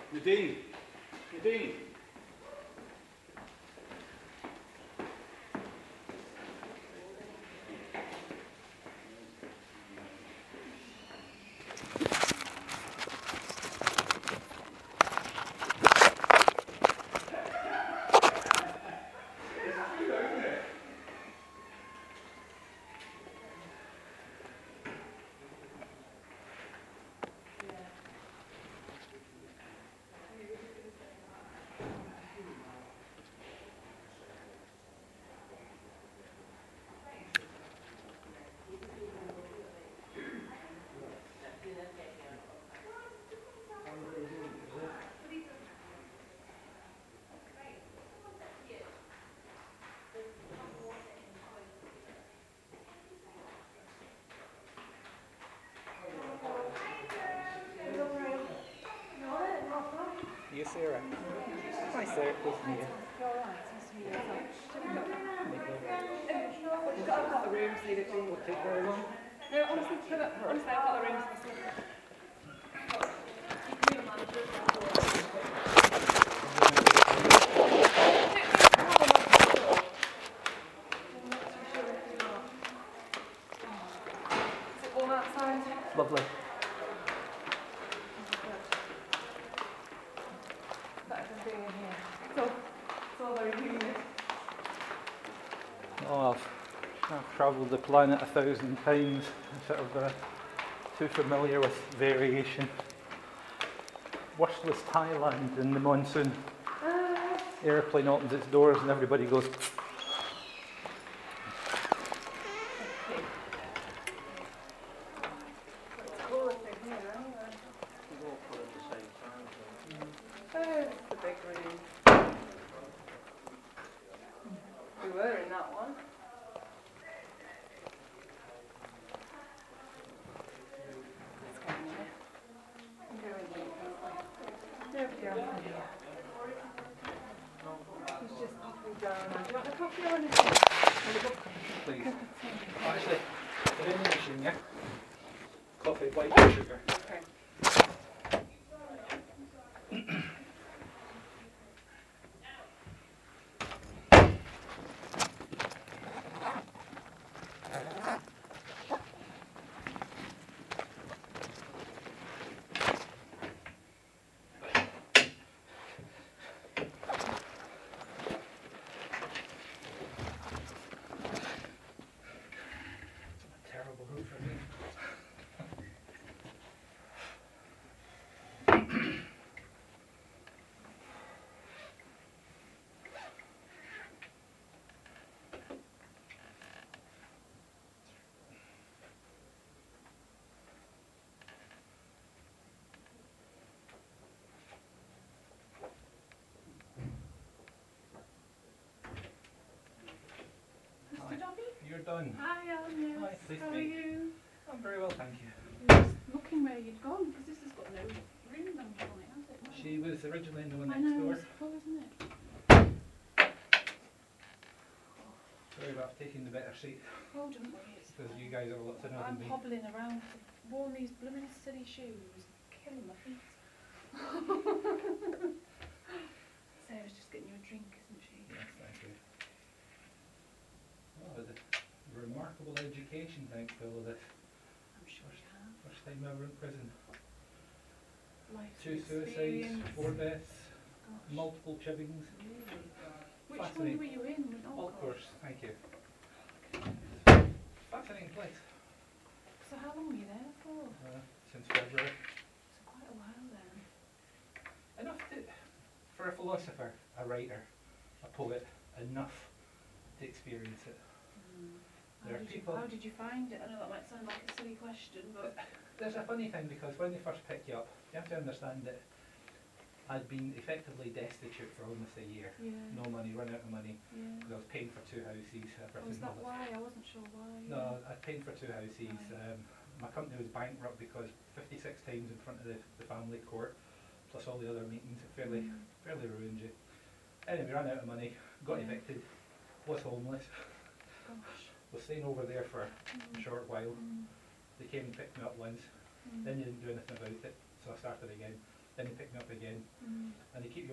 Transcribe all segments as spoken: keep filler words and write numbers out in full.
Nadine! Nadine! You, Sarah. Hi, Sarah. Nice to meet you. You're alright, nice to meet you. I've got the rooms needed. Won't take very long. No, honestly, put it, honestly, I've got the rooms to sleep. Is it warm outside? Lovely. Better than being in here. It's all, it's all very humid. Oh, I've, I've travelled the planet a thousand times. I'm sort of uh, too familiar with variation. Worst was Thailand in the monsoon. Uh, Airplane opens its doors and everybody goes. it's cooler thing here anyway. Oh, it's the big room. We were in that one. Let's go in here. I'm going here, can't we? Nobody else in here. He's just popping down. Do you want a coffee or anything? Please. Cup of tea. Actually, they're in the machine, yeah? Coffee, white and sugar. Okay. Terrible route for me. Mister Dobby? You're done. Hi, Alan. Hi, pleased How to are meet you? I'm very well, thank you. I was looking where you'd gone because this has got no room number on it, has it? No. She was originally in the one I next know, door. it's full, isn't it? Sorry about taking the better seat, Oh, don't worry. It's because you guys are a lot thinner I'm than me. hobbling around. I've worn these blooming silly shoes, killing my feet. Sarah's just getting you a drink, isn't she? Yes, thank you. Oh, the remarkable education, thanks to all of this. I'm sure you have. First time ever in prison. Life's Two an suicides, experience. four deaths, Gosh, multiple chibbings. really? Which one Fascinating. were you in? Oh, Of gosh. course, thank you. Fascinating place. So how long were you there for? Uh, since February. So quite a while then. Enough to, for a philosopher, a writer, a poet, enough to experience it. Mm. How, There are did you, people- how did you find it? I know that might sound like a silly question, but There's a funny thing, because when they first pick you up, you have to understand that I'd been effectively destitute for almost a year. yeah, No money, run out of money, yeah. because I was paying for two houses. Oh, everything is that was- why? I wasn't sure why. No, I paid for two houses. Right. Um, my company was bankrupt because fifty-six times in front of the, the family court, plus all the other meetings, it fairly, Mm. fairly ruined you. Anyway, ran out of money, got Yeah. evicted, was homeless, Gosh. was staying over there for a Mm. short while. Mm. They came and picked me up once, Mm. then they didn't do anything about it, so I started again. Then they picked me up again,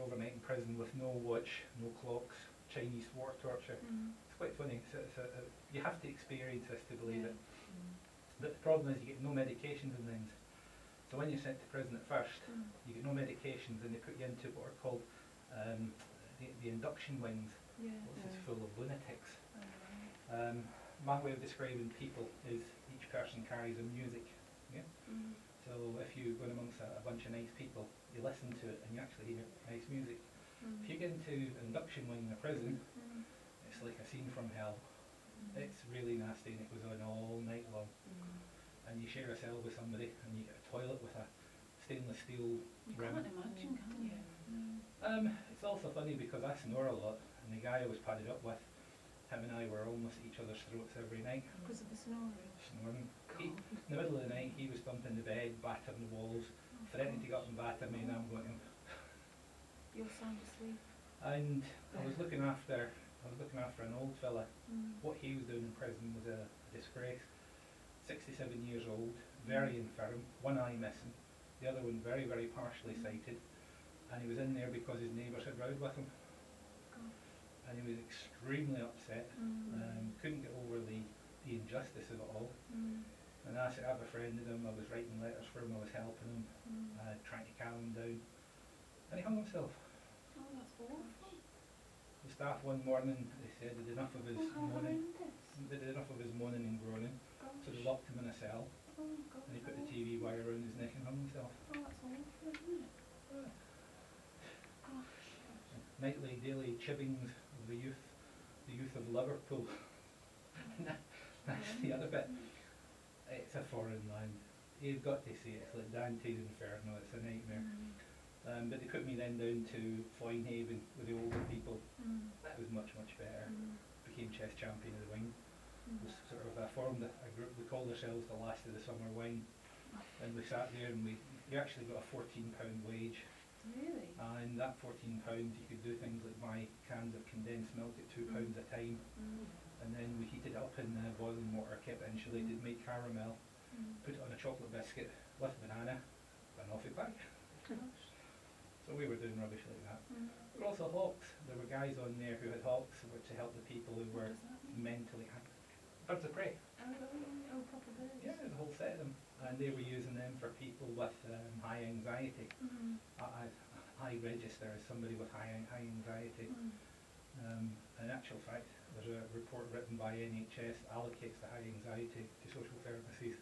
overnight in prison with no watch, no clocks, Chinese war torture. Mm. It's quite funny. It's, it's a, a, you have to experience this to believe Yeah. it. But the problem is you get no medications and things. So when you're sent to prison at first, Mm. you get no medications and they put you into what are called um, the, the induction wings, Yeah. which is full of lunatics. Oh, Um, my way of describing people is each person carries a music. Yeah? mm. So if you go in amongst a, a bunch of nice people, you listen to it and you actually hear nice music. Mm. If you get into induction wing in a prison, Mm. it's like a scene from hell. Mm. It's really nasty and it goes on all night long. Mm. And you share a cell with somebody and you get a toilet with a stainless steel You rim. can't imagine, can you? No. Um, it's also funny because I snore a lot and the guy I was padded up with, him and I were almost at each other's throats every night, Because of the snoring. snoring. He, God. in the middle of the night he was thumping the bed, battering the walls, Oh, threatening to gosh. get up and batter me and I'm going, You're sound asleep. and I was looking after, I was looking after an old fella. Mm. What he was doing in prison was a disgrace. sixty-seven years old, very infirm, one eye missing, the other one very, very partially sighted, and he was in there because his neighbours had rowed with him, Gosh. and he was extremely upset, Mm. um, couldn't get over the, the injustice of it all, Mm. and I, I befriended him, I was writing letters for him, I was helping him, Mm. uh, trying to calm him down, and he hung himself. Oh, that's awful. The staff one morning, they said they'd enough of his Oh, how moaning, horrendous. they did enough of his moaning and groaning, so they Gosh. locked him in a cell, Oh, God. and he put the T V wire around his neck and hung himself. Oh, that's awful, isn't it? Gosh. Nightly, daily chibbings of the youth, the youth of Liverpool. That's the other bit. It's a foreign land. You've got to see it. It's like Dante's Inferno. It's a nightmare. Mm. Um, but they put me then down to Foynhaven with the older people. Mm. That was much, much better. Mm. Became chess champion of the wing. Mm. Was sort of uh, formed a, a group. We called ourselves the Last of the Summer Wing. And we sat there and we you actually got a fourteen pound wage. Really? And that fourteen pounds you could do things like buy cans of condensed milk at two pounds a time. Mm. And then we heated it up in uh, boiling water, kept it insulated, made caramel, Mm. put it on a chocolate biscuit with banana, and off it back. Gosh. So we were doing rubbish like that. Mm. There were also hawks. There were guys on there who had hawks, which to help the people who What were does that mean? mentally active. Birds of prey. Oh, oh, oh, proper birds. Yeah, there's a whole set of them. And they were using them for people with um, high anxiety. Mm. I, I, I register as somebody with high, high anxiety. Mm. Um, in actual fact, there's a report written by N H S allocates the high anxiety to social services.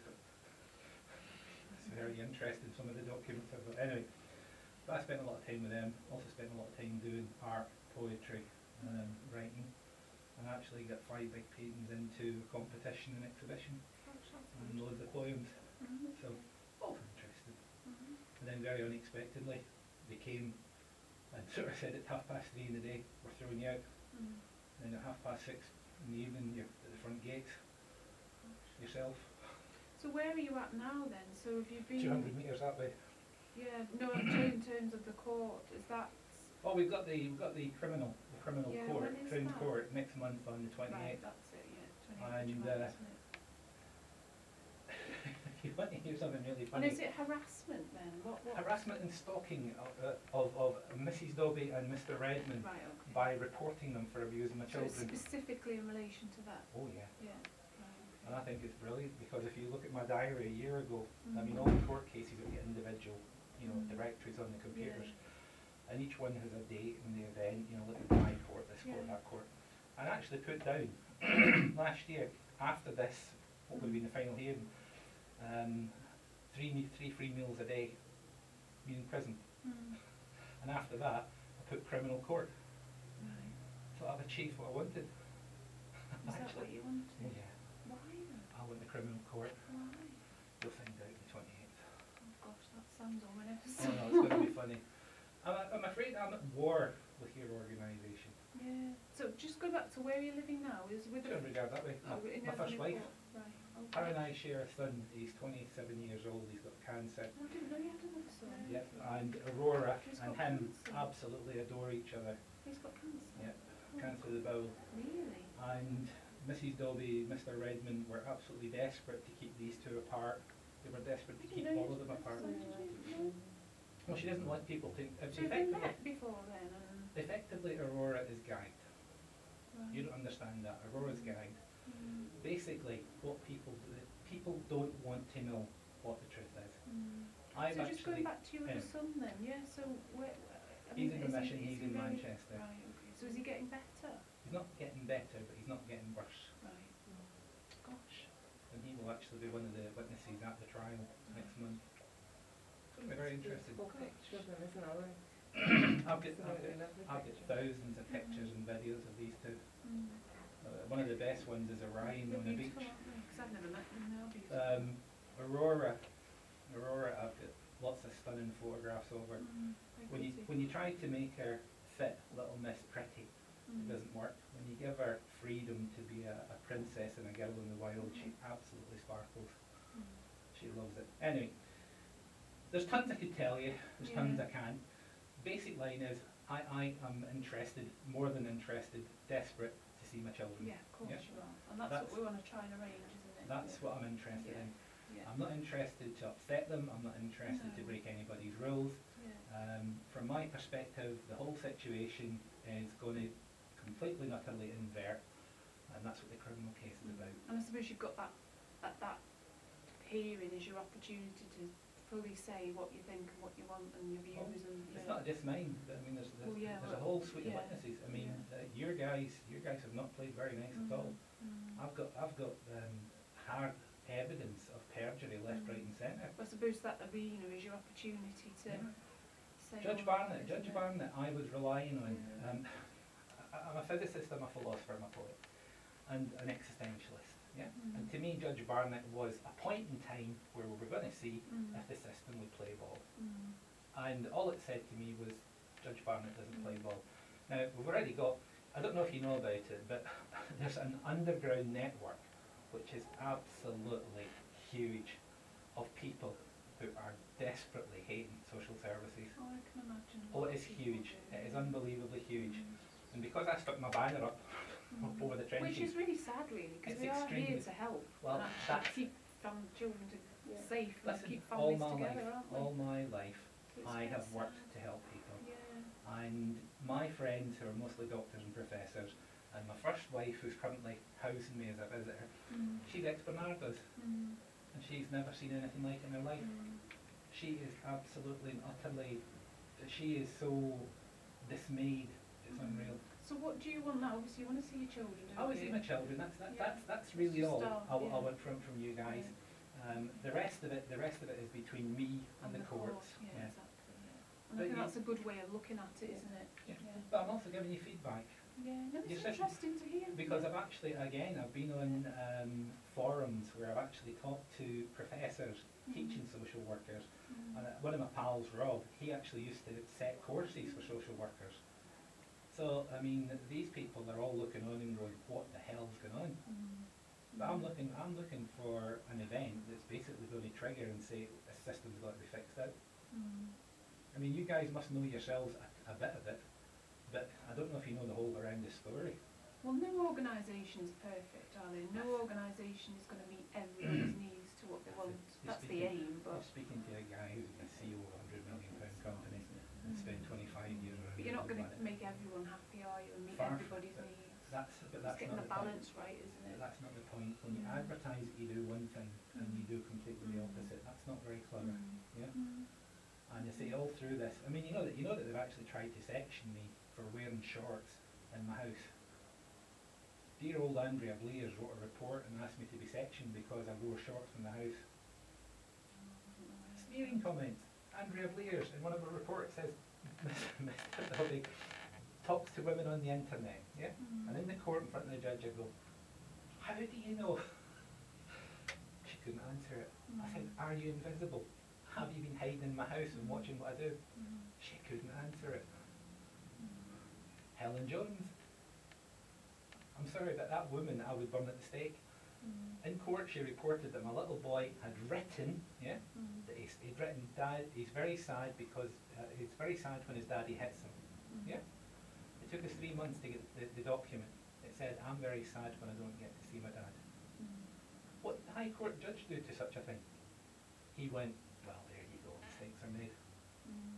It's very interesting, some of the documents I've got. Anyway, but I spent a lot of time with them. Also spent a lot of time doing art, poetry, um, writing, and actually got five big paintings into a competition and exhibition, Gosh, that's and good. loads of poems. Mhm. So, all interesting. Mhm. And then very unexpectedly, they came and sort of said at half past three in the day, we're throwing you out. Mm. And then at half past six in the evening, you're at the front gates Gosh. yourself. So where are you at now then? So have you been? two hundred metres that way. Yeah. No, I'm saying in terms of the court. Is that Oh, we've got the we've got the criminal the criminal Yeah, court, when is Crown that? Court next month on the right? twenty-eighth. That's it. Yeah. twenty-eighth And, of July, uh, isn't it? If you want to hear something really And funny, is it harassment then? What? What? harassment and stalking of, uh, of of Missus Dobie and Mister Redmond Right. Okay. by reporting them for abusing my So it's children. specifically in relation to that. Oh yeah. Yeah. Right. And I think it's brilliant because if you look at my diary a year ago, I mean Mhm. all the court cases are individual, you know, Mm. directories on the computers. Yeah. And each one has a date and the event, you know, look at my court, this court, Yeah. that court. And I actually put down last year, after this, what would have been the final hearing, um, three, me- three free meals a day, meaning prison. Mm. And after that, I put criminal court. Right. So I've achieved what I wanted. Is that what Actually. you wanted? Yeah, Why then? I want the criminal court. Why? You'll find out the twenty-eighth. Oh gosh, that sounds ominous. Oh no, it's going to be funny. I'm, I'm afraid I'm at war with your organisation. Yeah. So just go back to where you're living now. Is with Two a hundred yards that way. oh, My, in my first Eversley wife. Court. Right. Her Okay. and I share a son. He's twenty-seven years old. He's got cancer. I didn't know you had another son. Yep. And Aurora He's and got him cancer. absolutely adore each other. He's got cancer. Yep. Oh, Cancer of the bowel. Really? And Missus Dobie, Mister Redmond were absolutely desperate to keep these two apart. They were desperate to I keep didn't know all you of them had apart. a son, did you? No. Well, she doesn't want people to. So you've been Effectively, met before then, and effectively, Aurora is gagged. right. You don't understand that. Aurora's gagged. Mm. Basically, what people do, people don't want to know what the truth is. Mm. I've So just going actually. back to your other um, son then, yeah. So where? I He's mean, in is remission. He, is He's he in very, Manchester. Right. Okay. So is he getting better? He's not getting better, but he's not getting worse. Right. Gosh. And he will actually be one of the witnesses at the trial next month. It's going to be very interesting. Beautiful picture of them, isn't it? I've got, I've Absolutely got, lovely I've got picture. thousands of pictures and videos of these two. Mm. Uh, one of the best ones is Orion They're on the beautiful, beach. aren't they? 'Cause I've never met them. They're beautiful. Um, Aurora, Aurora, I've got lots of stunning photographs of her. Mm. Very When you pretty. when you try to make her fit Little Miss Pretty, Mm. it doesn't work. When you give her freedom to be a, a princess and a girl in the wild, she absolutely sparkles. Mm. She loves it. Anyway, there's tons I could tell you. There's Yeah. tons I can. Basic line is, I, I am interested, more than interested, desperate to see my children. Yeah, of course Yeah. you are. And that's, That's- what we want to try and arrange, isn't it? That's Yeah. what I'm interested Yeah. in. Yeah. I'm not interested to upset them. I'm not interested to No. break anybody's rules. Yeah. Um, from my perspective, the whole situation is going to completely and utterly invert, and that's what the criminal case is about. And I suppose you've got that, that, that hearing is your opportunity to fully say what you think and what you want and your views Oh, and, It's yeah. not just mine, but I mean, there's, there's, Well, yeah, there's a well, whole suite yeah, of witnesses. I mean, yeah. uh, your guys, your guys have not played very nice at all. Mm. I've got, I've got um, hard evidence of perjury left, Mm. right, and centre. I suppose that arena is your opportunity to Yeah. say Judge all that, Barnett, isn't Judge it? Barnett, I was relying on. Yeah. Um, I, I'm a physicist, I'm a philosopher, I'm a poet, and an existentialist. Yeah. Mm. And to me, Judge Barnett was a point in time where we were going to see Mm. if the system would play ball. Mm. And all it said to me was, Judge Barnett doesn't play Mm. ball. Now, we've already got, I don't know if you know about it, but there's an underground network which is absolutely huge of people who are desperately hating social services. Oh, I can imagine. Oh, what it is people huge. do. It is unbelievably huge. Mm. And because I stuck my banner up Mm. up over the Which trenches, is really sad, really, because It's we are here extremely- to help well, and actually that's- keep fam- children to Yeah. safe and listen, keep all families my together, life, aren't we? all my life, It's I very have worked sad. to help people. Yeah. And my friends, who are mostly doctors and professors, and my first wife, who's currently housing me as a visitor, Mm. she's ex-Bernardo's, Mm. and she's never seen anything like it in her life. Mm. She is absolutely and utterly, she is so dismayed, it's Mm. unreal. So what do you want now? Obviously you want to see your children, don't I always you? see my children, that's, that, Yeah. that's, that's really Just all start, I, w- I yeah. want from, from you guys. Um, the rest of it, the rest of it is between me and, the, courts. court, yeah, Yeah. exactly, yeah. And But I think you- that's a good way of looking at it, isn't it? Yeah. Yeah. But I'm also giving you feedback. Yeah, no, You it's said- interesting to hear. Because yeah. I've actually, again, I've been on um, forums where I've actually talked to professors Mhm. teaching social workers. Mm. And uh, one of my pals, Rob, he actually used to set courses for social workers. So, I mean, these people are all looking on and going, what the hell's going on? Mm. But I'm looking, I'm looking for an event that's basically going to trigger and say, the system's got to be fixed out. Mm. I mean, you guys must know yourselves a, a bit of it, but I don't know if you know the whole around the story. Well, no organisation is perfect, are they? No organisation is going to meet everyone's needs to what they want. You're That's the speaking- aim, You're but speaking to a guy who's a C E O of a hundred million pound company and spent twenty-five years around. but you're not the going to planet. make everyone happy, are you? And meet Far from everybody's it. needs. That's, but It's that's getting not the the point. balance right, isn't it? But that's not the point. When you Mm. advertise that you do one thing and you do completely the Mm. opposite, that's not very clever. Mm. Yeah. Mm. And you see all through this. I mean, you know that you know that they've actually tried to section me for wearing shorts in my house. Dear old Andrea Blears wrote a report and asked me to be sectioned because I wore shorts in the house. Sneering comments. Andrea Blears in one of her reports says Mister Dobby talks to women on the internet. Yeah. Mm. And in the court in front of the judge, I go, how do you know? She couldn't answer it. I said, Mm. are you invisible? Have you been hiding in my house and watching what I do? Mm. She couldn't answer it. Mm. Helen Jones. I'm sorry, but that woman I would burn at the stake. Mm. In court, she reported that my little boy had written, yeah, Mm. that he's, he'd written, Dad, he's very sad because uh, he's very sad when his daddy hits him. Mm. Yeah. It took us three months to get the, the document. It said, I'm very sad when I don't get to see my dad. Mm. What did the High Court judge do to such a thing? He went, well, there you go, mistakes are made. Mm.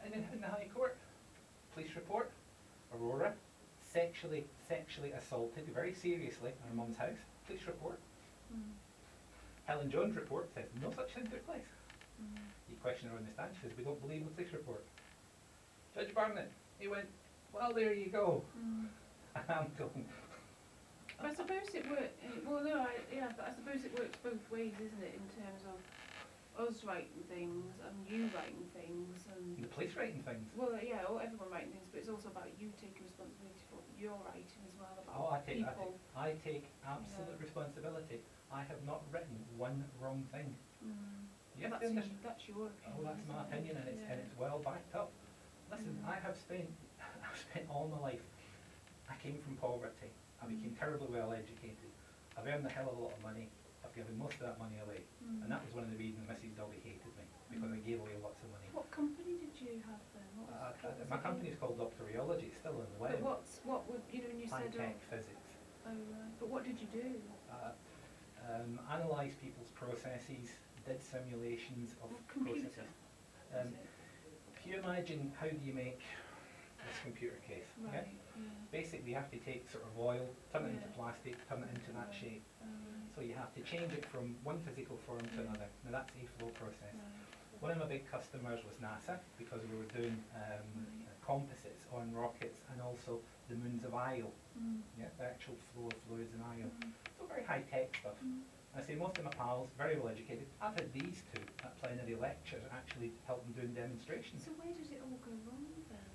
And in, in the High Court, police report, Aurora, sexually, sexually assaulted very seriously in her mum's house. Police report. Mm. Helen Jones' report says no such thing took place. Mm. You question her on the stand, she says we don't believe the police report. Judge Barnett, he went, well, there you go. Mm. And I'm going, But I suppose it works. Well, no, I, yeah, but I suppose it works both ways, isn't it? In terms of us writing things and you writing things, and the police writing things. well, yeah, or everyone writing things, but it's also about you taking responsibility for what you're writing as well about Oh, I take, I people. take, I take absolute Yeah. responsibility. I have not written one wrong thing. Mm. You have that's, to your, understand. that's your opinion. Oh, that's my isn't it? opinion, and it's and Yeah. it's well backed up. Listen, Mm. I have spent, I've spent all my life. I came from poverty. I became Mm. terribly well educated. I've earned a hell of a lot of money. I've given most of that money away, Mm. and that was one of the reasons Missus Dobby hated me, because I Mm. gave away lots of money. What company did you have then? What was, Uh, what uh, was my it company is called Doctor Rheology. It's still on the But web. what's what would you know when you said Tech oh, physics. oh right. But what did you do? Uh, um, analyse people's processes. Did simulations of What computer? processes. Was Um, it? if you imagine how do you make this computer case? Right. Okay? Yeah. Basically, you have to take sort of oil, turn it into Yeah. plastic, turn it into that Right. shape. Oh, right. So you have to change it from one physical form to Yeah. another. Now that's a flow process. Right. One of my big customers was NASA, because we were doing um, Right. uh, composites on rockets and also the moons of Io. Mm. Yeah, the actual flow of fluids in Io. Mm. So very high tech stuff. Mm. I say most of my pals, very well educated. I've had these two at plenary lectures actually help them doing demonstrations. So where did it all go wrong then?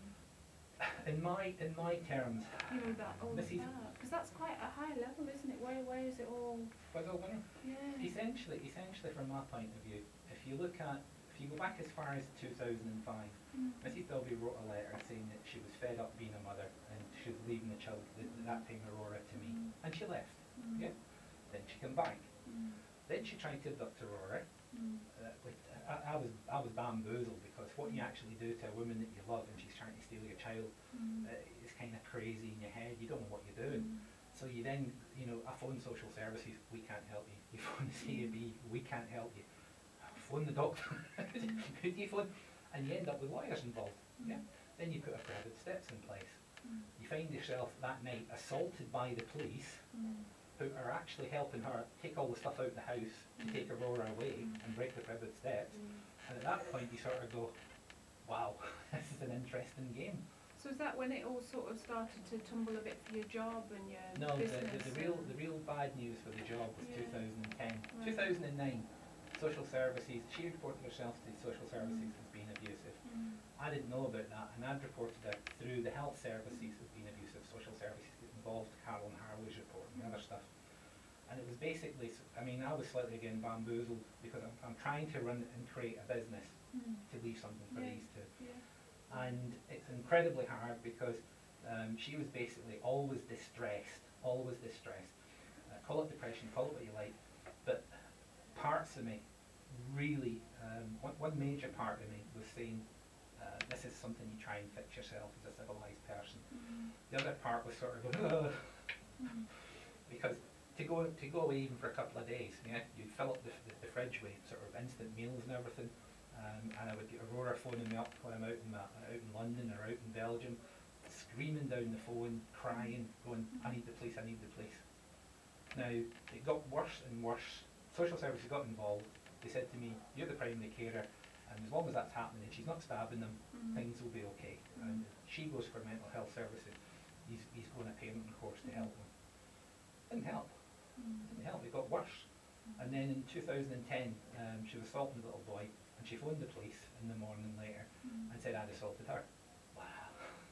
In my in my terms, You know that all of Missus that because that's quite a high level, isn't it? Where where is it all? Wiggle winner. Yeah. Essentially, essentially from my point of view, if you look at, if you go back as far as two thousand five, Mm. Missus Dobby wrote a letter saying that she was fed up being a mother and she was leaving the child, th that time Aurora, to me, Mm. and she left. Mm. Yeah. Then she came back. Mm. Then she tried to abduct Aurora. Mm. Uh, with, I, I was I was bamboozled, because what you actually do to a woman that you love and she's trying to steal your child Mm. uh, is kind of crazy in your head. You don't know what you're doing. Mm. So you then, you know, I phone social services, we can't help you. You phone the C A B, we can't help you. Phone the doctor, who do you phone? And you end up with lawyers involved. Yeah. Then you put a prohibited steps in place. Mm. You find yourself that night assaulted by the police, Mm. who are actually helping her take all the stuff out the house to take Aurora away and break the prohibited steps. And at that point you sort of go, wow, this is an interesting game. So is that when it all sort of started to tumble a bit for your job and your No, the, business? the, the real and- the real bad news for the job was Yeah. two thousand ten. Right. two thousand nine, social services, she reported herself to social services Mm. as being abusive. Mm. I didn't know about that, and I'd reported her through the health services as being abusive. Social services get involved, Carolyn Harley's report and the other stuff. And it was basically, s- I mean, I was slightly again bamboozled, because I'm, I'm trying to run and create a business Mm. to leave something for Yeah. these two. Yeah. And it's incredibly hard, because um, she was basically always distressed, always distressed. Uh, call it depression, call it what you like, but parts of me really, um, one, one major part of me was saying, uh, this is something you try and fix yourself as a civilised person. Mm. The other part was sort of going, ugh, Mm. because to go to go away even for a couple of days, yeah, you'd fill up the, the, the fridge with sort of instant meals and everything. Um, and I would get Aurora phoning me up when I'm out in, my, out in London or out in Belgium, screaming down the phone, crying, going, I need the police, I need the police. Now, it got worse and worse. Social services got involved. They said to me, you're the primary carer, and as long as that's happening and she's not stabbing them, Mm. things will be okay. And she goes for mental health services. He's, he's going to parenting course to help them. Didn't help. Mm. Didn't help. It got worse. And then in two thousand ten, um, she was assaulting a little boy, and she phoned the police in the morning later Mm. and said I'd assaulted her. Wow.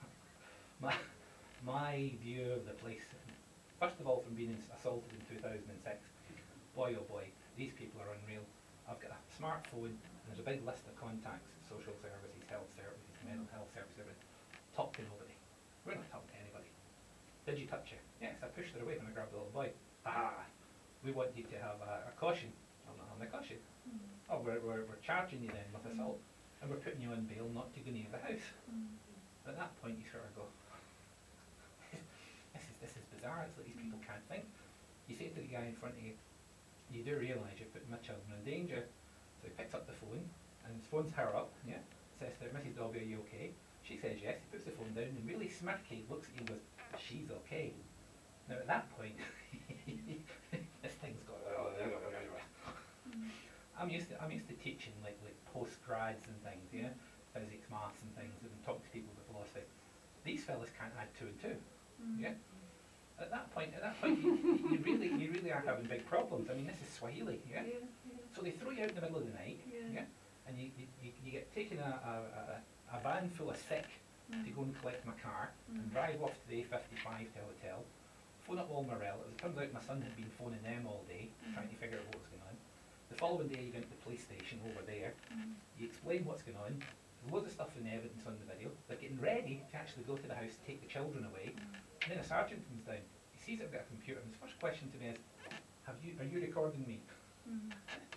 my, my view of the police, first of all from being ins- assaulted in two thousand six, boy oh boy, these people are unreal. I've got a smartphone, and there's a big list of contacts, social services, health services, mental health services, everything. Talk to nobody. We're not talking to anybody. Did you touch her? Yes, I pushed her away when I grabbed the little boy. Ah, we want you to have a, a caution. I'm not having a caution. Mm. Oh, we're, we're, we're charging you then with assault, and we're putting you on bail not to go near the house. Mm. At that point you sort of go, this is, this is bizarre, it's like these people can't think. You say to the guy in front of you, you do realise you're putting my children in danger. So he picks up the phone, and phones her up, yeah, says to her, Missus Dobby, are you okay? She says yes. He puts the phone down and really smirky looks at you and goes, she's okay. Now at that point, this thing's got. I'm used to I'm used to teaching like like postgrads and things, yeah, physics, maths and things, and talk to people about philosophy. These fellas can't add two and two, Mm. yeah. At that point, at that point, you, you really you really are having big problems. I mean, this is Swahili, yeah. Yeah, yeah. So they throw you out in the middle of the night, Yeah. yeah, and you you, you, you get taken a, a, a, a van full of sick Mm. to go and collect my car and Mm. drive off to the A fifty-five to a hotel, phone up all my relatives. It turns out my son had been phoning them all day, Mm. trying to figure out what was going on. The following day you go into the police station over there, Mm. you explain what's going on, there's loads of stuff in the evidence on the video, they're getting ready to actually go to the house to take the children away, and then a sergeant comes down, he sees I've got a computer, and his first question to me is, have you, are you recording me? Mm.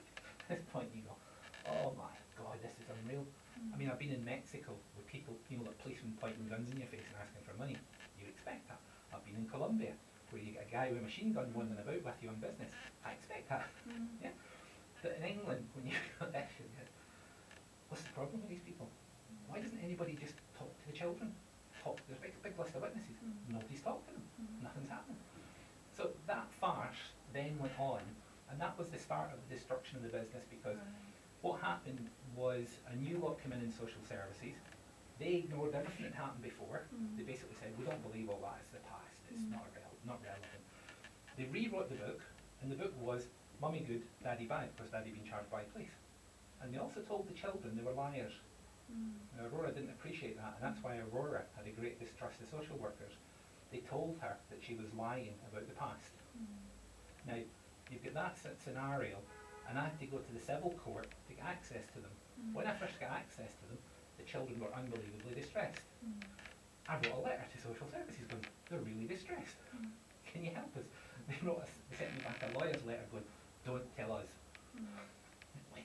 At this point you go, oh my god, this is unreal. I mean, I've been in Mexico with people, you know, like policemen pointing guns in your face and asking for money. You expect that. I've been in Colombia, where you get a guy with a machine gun wandering about with you on business. I expect that. Mm. Yeah. But in England, when you got this, you go, what's the problem with these people? Why doesn't anybody just talk to the children? Talk. There's a big, big list of witnesses. Mm. Nobody's talked to them. Mm. Nothing's happened. So that farce then went on, and that was the start of the destruction of the business, because Right. what happened was a new lot came in in social services. They ignored everything that happened before. Mm. They basically said, we don't believe all that, it's the past, it's Mm. not, rel not relevant. They rewrote the book, and the book was Mummy good, Daddy bad, because Daddy been charged by police. And they also told the children they were liars. Mm. Now, Aurora didn't appreciate that, and that's why Aurora had a great distrust of social workers. They told her that she was lying about the past. Mm. Now, you've got that s- scenario, and I had to go to the civil court to get access to them. Mm. When I first got access to them, the children were unbelievably distressed. Mm. I wrote a letter to social services going, they're really distressed. Mm. Can you help us? They wrote us, they sent me back a lawyer's letter going, don't tell us. Mm. Wait,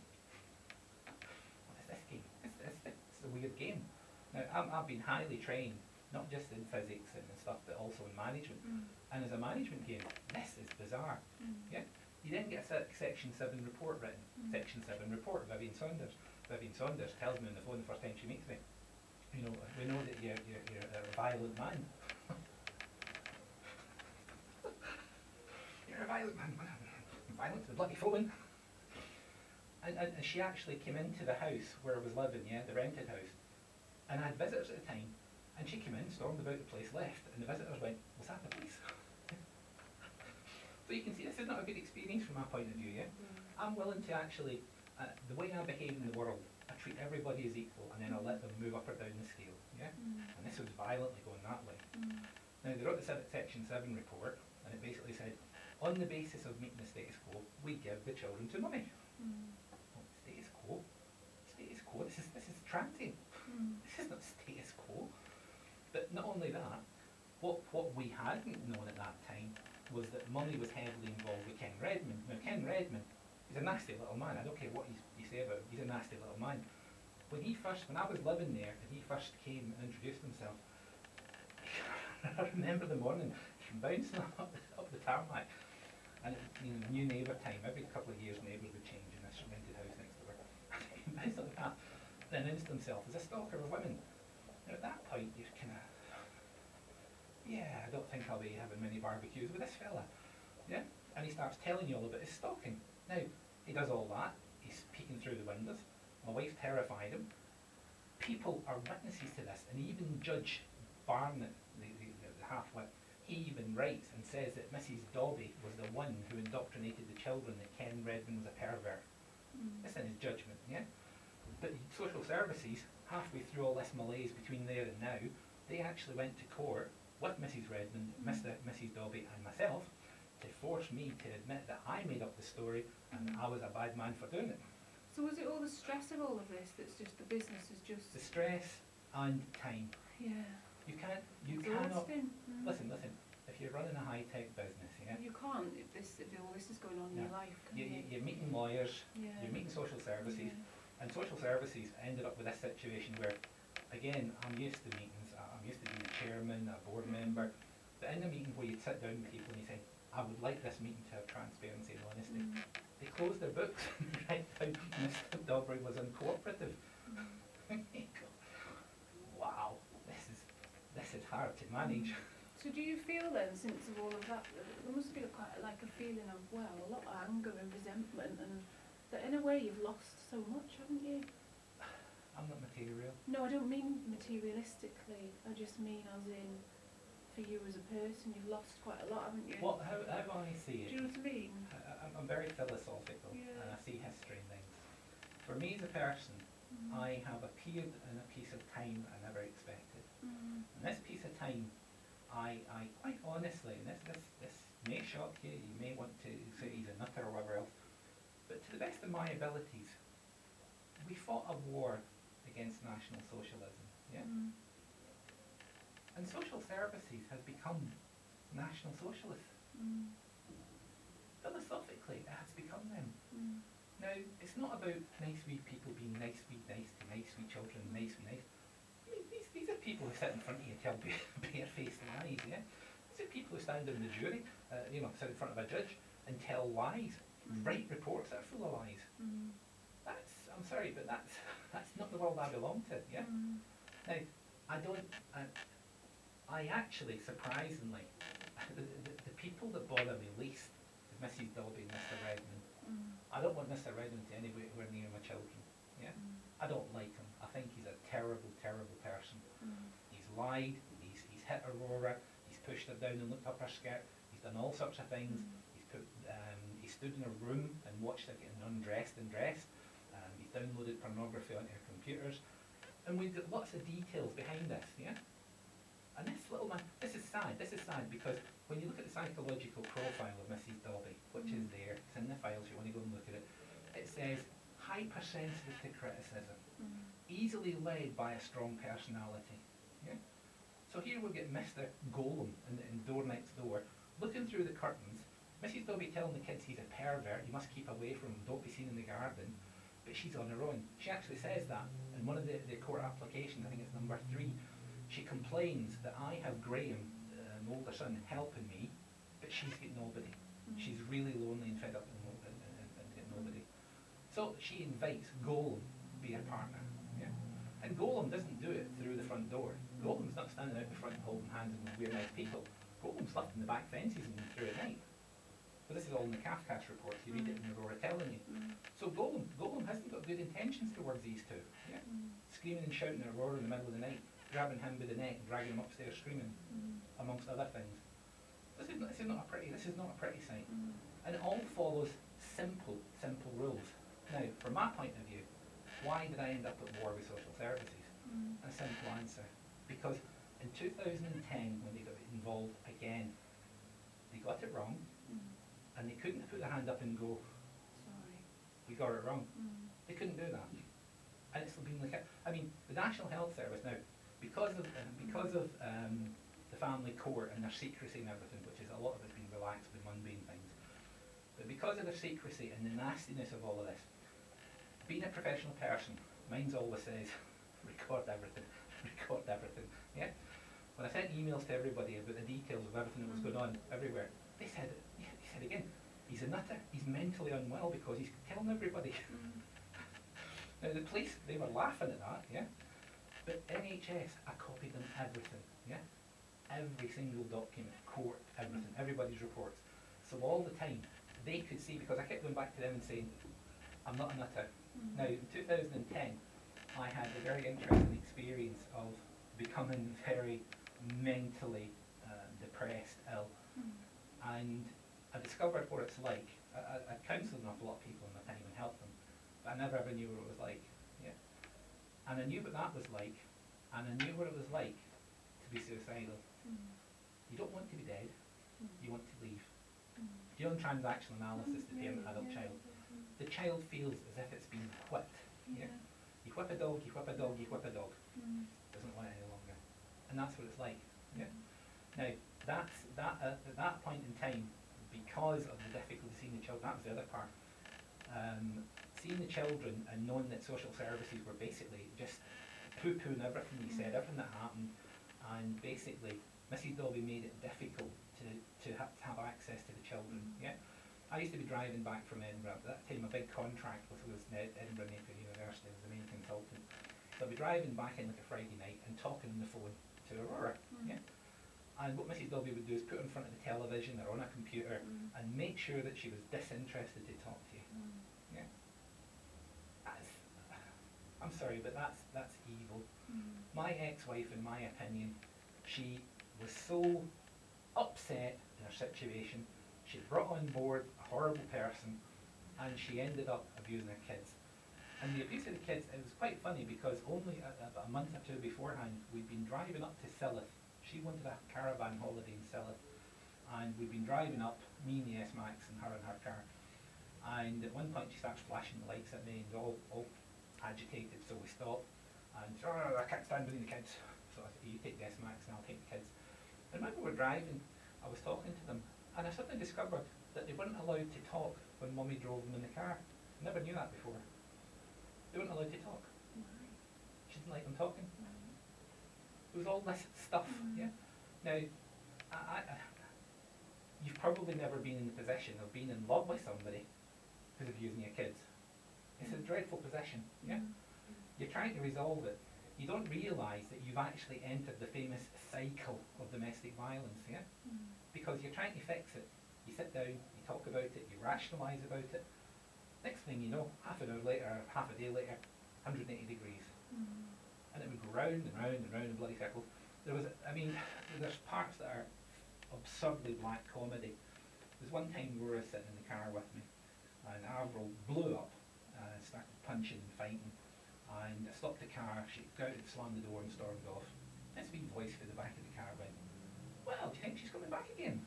what is this game? It's, it's, it's a weird game. Now, I'm, I've been highly trained, not just in physics and stuff, but also in management. Mm. And as a management game, this is bizarre. Mm. Yeah? You then get a sec- section seven report written. Mm. Section seven report, Vivian Saunders. Vivian Saunders tells me on the phone the first time she meets me, you know, we know that you're, you're, you're a violent man. You're a violent man. Violent to the bloody phone. And, and, and she actually came into the house where I was living, yeah, the rented house. And I had visitors at the time. And she came in, stormed about the place, left, and the visitors went, was that the police? So you can see this is not a good experience from my point of view, yeah? I'm willing to actually, uh, the way I behave in the world, I treat everybody as equal, and then I let them move up or down the scale, yeah? Mm. And this was violently going that way. Mm. Now, they wrote the Civic Section seven report, and it basically said, on the basis of meeting the status quo, we give the children to mummy. Mm. Well, status quo? Status quo? This is, this is transient. Mm. This is not status quo. But not only that, what, what we hadn't known at that time was that Mummy was heavily involved with Ken Redmond. Now, Ken Redmond, he's a nasty little man. I don't care what he's, you say about him, he's a nasty little man. When he first, when I was living there, and he first came and introduced himself, I remember the morning, bouncing up the, up the tarmac, and it, you know, new neighbour time, every couple of years neighbours would change in this rented house next door. He bounced up the path, and announced himself as a stalker of women. Now at that point, you're kind of, yeah, I don't think I'll be having many barbecues with this fella. Yeah? And he starts telling you all about his stalking. Now, he does all that, he's peeking through the windows, my wife terrified him. People are witnesses to this, and even Judge Barnett, the, the, the, the half-wit, he even writes and says that Missus Dobby was the one who indoctrinated the children that Ken Redmond was a pervert. Mm. That's in his judgment, yeah? But social services, halfway through all this malaise between there and now, they actually went to court with Missus Redmond, Mm. Mister Missus Dobby and myself to force me to admit that I made up the story and Mm. I was a bad man for doing it. So was it all the stress of all of this that's just the business is just The stress and time. yeah You can't, you cannot, exhausting? Mm. listen, listen, if you're running a high-tech business, yeah, You can't if this if all this is going on in No. your life. Can you, you? you, you're meeting lawyers, Yeah. you're meeting social services, Yeah. and social services ended up with this situation where, again, I'm used to meetings, I- I'm used to being a chairman, a board Mhm. member, but in a meeting where you'd sit down with people and you say, I would like this meeting to have transparency and honesty. Mm. They closed their books and right down Mister Dobry was uncooperative. Mm. hard to manage. So do you feel then, since of all of that, that there must be a quite like a feeling of, well, a lot of anger and resentment, and that in a way you've lost so much, haven't you? I'm not material. No, I don't mean materialistically. I just mean as in, for you as a person, you've lost quite a lot, haven't you? What, how, how I see Do it, you know what I mean? I, I'm, I'm very philosophical, Yeah. and I see history and things. For me as a person, Mm. I have appeared in a piece of time I never expected. Mm. And this piece of time, I, I quite honestly, and this, this, this may shock you, you may want to say he's a nutter or whatever else, but to the best of my abilities, we fought a war against National Socialism, yeah? Mm. And social services has become National Socialist. Mm. Philosophically, it has become them. Mm. Now, it's not about nice wee people being nice wee nice to nice wee children, nice wee nice. I mean, these, these are people who sit in front of you and tell bare, bare-faced lies, yeah? These are people who stand in the jury, uh, you know, sit in front of a judge and tell lies, Mm. write reports that are full of lies. Mm. That's, I'm sorry, but that's, that's not the world I belong to, yeah? Mm. Now, I don't, I, I actually, surprisingly, the, the, the people that bother me least is Missus Dolby and Mister Redmond. Mm. I don't want Mister Redmond to anywhere near my children, yeah? Mm. I don't like him. I think he's a terrible, terrible person. Mm. He's lied, he's, he's hit Aurora, he's pushed her down and looked up her skirt, he's done all sorts of things. Mm. He's put, um, he stood in a room and watched her getting undressed and dressed. Um, he's downloaded pornography onto her computers. And we've got lots of details behind this, yeah? And this little man, this is sad, this is sad because when you look at the psychological profile of Missus Dolby, which is there, it's in the files, you want to go and look at it, it says hypersensitive to criticism, Mm. easily led by a strong personality, yeah? So here we get Mister Golem in, in door next door, looking through the curtains, Missus Dolby telling the kids he's a pervert, you must keep away from him, don't be seen in the garden, but she's on her own. She actually says that in one of the, the court applications, I think it's number three. She complains that I have Graham, uh, my older son, helping me, but she's got nobody. Mm. She's really lonely and fed up and, no- and, and, and got nobody. So she invites Golem to be her partner. Yeah? And Golem doesn't do it through the front door. Golem's not standing out the front holding hands and we're nice people. Golem's left in the back fences and through at night. But this is all in the Kafkas reports, you read it in Aurora telling you. Mm. So Golem, Golem hasn't got good intentions towards these two. Yeah? Mm. Screaming and shouting at Aurora in the middle of the night, grabbing him by the neck and dragging him upstairs screaming, Mm. amongst other things. This is, not, this is not a pretty, this is not a pretty sight. Mm. And it all follows simple, simple rules. Now, from my point of view, why did I end up at war with social services? Mm. A simple answer. Because in two thousand ten, when they got involved again, they got it wrong, Mm. and they couldn't put their hand up and go, Sorry. we got it wrong. Mm. They couldn't do that. And it's been like, a- I mean, the National Health Service now, because of, uh, because of um, the family court and their secrecy and everything, which is a lot of it's been relaxed with mundane things, but because of their secrecy and the nastiness of all of this, being a professional person, mine's always says, record everything, record everything, yeah? When I sent emails to everybody about the details of everything that was going on everywhere, they said, yeah, they said again, he's a nutter, he's mentally unwell because he's telling everybody. Mm. Now the police, they were laughing at that, yeah? But N H S, I copied them everything, yeah? Every single document, court, everything, everybody's reports. So all the time, they could see, because I kept going back to them and saying, I'm not a nutter. Mm. Now, in two thousand ten, I had a very interesting experience of becoming very mentally uh, depressed, ill, Mm. and I discovered what it's like. I, I, I counselled an awful lot of people in my time and helped them, but I never ever knew what it was like. Yeah, and I knew what that was like, and I knew what it was like to be suicidal. Mm. You don't want to be dead. Mm. You want to leave. Mm. Do you know in transactional analysis, the Yeah, parent adult yeah, child, yeah, the child feels as if it's been whipped. yeah. Yeah. You whip a dog, you whip a dog, you whip a dog. Mm. Doesn't want it any longer, and that's what it's like. Yeah. Now that's that uh, at that point in time, because of the difficulty seeing the children, that was the other part. Um, seeing the children and knowing that social services were basically just poo-pooing everything you said, everything that happened, and basically Missus Dolby made it difficult to to, ha to have access to the children. Yeah. I used to be driving back from Edinburgh. At that time, my big contract was was Ed Edinburgh Napier University. I was the main consultant. So I'd be driving back in like a Friday night and talking on the phone to Aurora. Mm. Yeah. And what Missus Dobby would do is put her in front of the television or on a computer Mm. and make sure that she was disinterested to talk to you. Mm. Yeah. That's, I'm sorry, but that's that's evil. Mm. My ex-wife, in my opinion, she was so upset in her situation. She brought on board a horrible person, and she ended up abusing her kids. And the abuse of the kids, it was quite funny because only a, a, a month or two beforehand, we'd been driving up to Sillith. She wanted a caravan holiday in Sillith, and we'd been driving up, me and the S-Max and her in her car. And at one point she starts flashing the lights at me and all, all agitated, so we stopped. And she said, oh, I can't stand between the kids. So I said, you take the S-Max and I'll take the kids. And when we were driving, I was talking to them, and I suddenly discovered that they weren't allowed to talk when Mummy drove them in the car. I never knew that before. They weren't allowed to talk. Right. She didn't like them talking. Right. It was all this stuff, Mm. yeah. Now, I, I, you've probably never been in the position of being in love with somebody who's abusing your kids. It's a dreadful position, yeah. Mm. You're trying to resolve it. You don't realise that you've actually entered the famous cycle of domestic violence, yeah? Mm. Because you're trying to fix it. You sit down, you talk about it, you rationalise about it. Next thing you know, half an hour later, half a day later, one hundred eighty degrees. Mm. And it would go round and round and round in bloody circles. There was, I mean, there's parts that are absurdly black comedy. There's one time Laura was sitting in the car with me, and Avril blew up, uh, started punching and fighting, and I stopped the car, she got out and slammed the door and stormed off. This wee voice from the back of the car went, well, do you think she's coming back again?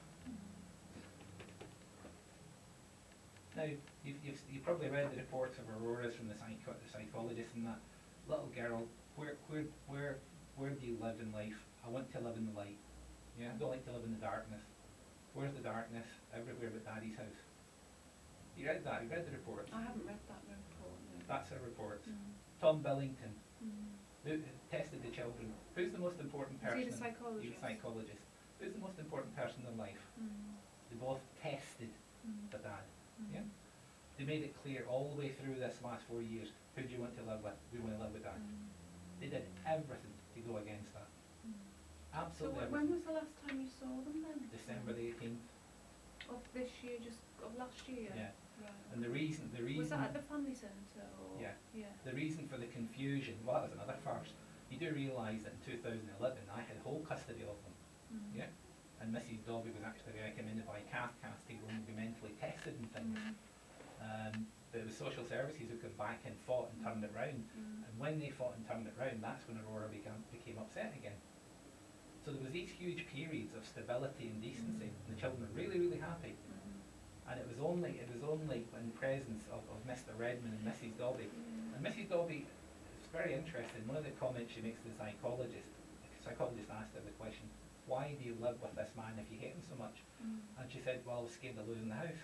Now, you've, you've, you've probably read the reports of Aurora's from the, psycho the psychologist and that little girl, where, where, where, where do you live in life? I want to live in the light. Yeah, I don't like to live in the darkness. Where's the darkness? Everywhere but Daddy's house. You read that? You read the report? I haven't read that report, no. That's her report. Mm. Tom Billington, Mm. who tested the children. Who's the most important Is person? he the psychologist? He was a psychologist. Who's the most important person in life? Mm. They both tested Mm. the dad. Mm. Yeah. They made it clear all the way through this last four years, who do you want to live with? We want to live with dad. Mm. They did everything to go against that. Mm. So Absolutely wh- when everything. was the last time you saw them then? December the eighteenth. Of this year, just of last year? Yeah. Right. And the reason, the reason, Was that at the family centre or? Yeah. Yeah. the reason for the confusion, well, that was another farce. You do realise that in two thousand eleven, I had whole custody of them. Mm. Yeah. And Missus Dobby was actually recommended by CAFCAS to go and be mentally tested and things. Mm. Um, but it was social services who came back and fought and turned it round. Mm. And when they fought and turned it round, that's when Aurora began, became upset again. So there was these huge periods of stability and decency, and the children were really, really happy. Mm. And it was only, it was only in the presence of, of Mister Redmond and Missus Dobby. Mm. And Missus Dobby, it's very interesting, one of the comments she makes to the psychologist, the psychologist asked her the question, why do you live with this man if you hate him so much? Mm. And she said, well, I was scared of losing the house.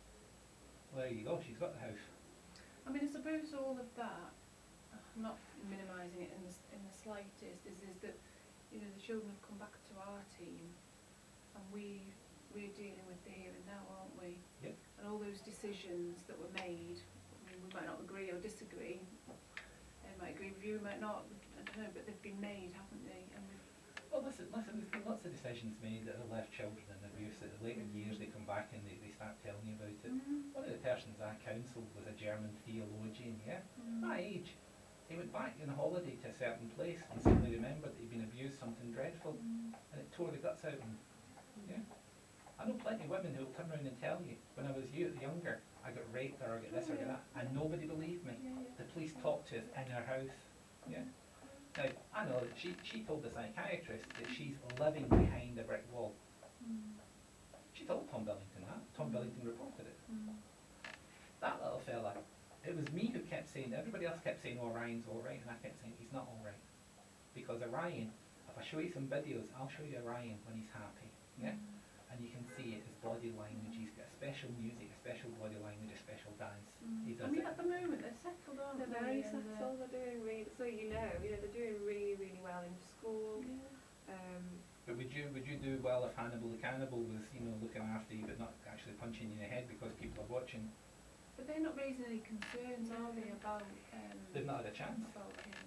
Well, there you go, she's got the house. I mean, I suppose all of that, I'm not minimising it in the, s- in the slightest, is, is that, you know, the children have come back to our team, and we, we're dealing with the here and now, aren't we? Yep. And all those decisions that were made, I mean, we might not agree or disagree, they might agree with you, might not, I don't know, but they've been made, haven't they? And we've, Well, listen, listen, there's been lots of decisions made that have left children in abuse. At the later years, they come back and they, they start telling you about it. Mm. One of the persons I counselled was a German theologian, yeah? Mm. My age. He went back on a holiday to a certain place and suddenly remembered that he'd been abused, something dreadful, Mm. and it tore the guts out of him. Yeah? I know plenty of women who will turn around and tell you, when I was you, younger, I got raped or I got this or I got that, and nobody believed me. Yeah, yeah. The police talked to us in our house. Yeah? Now, I know that she, she told the psychiatrist that she's living behind a brick wall. Mm. She told Tom Billington that. Tom Billington reported it. Mm. That little fella, it was me who kept saying, everybody else kept saying, oh, Ryan's all right, and I kept saying, he's not all right. Because Orion, if I show you some videos, I'll show you Orion when he's happy. Yeah? And you can see it, his body language, he's got special music, a special body language, a special dance. Mm. He I does mean, it. at the moment, they're settled, aren't They're they? very and, uh, settled, they're doing really, so you know, you know, they're doing really, really well in school. Yeah. Um, But would you would you do well if Hannibal the Cannibal was, you know, looking after you but not actually punching you in the head because people are watching? But they're not raising any concerns, are they, about um, They've not had a chance. about him? Well,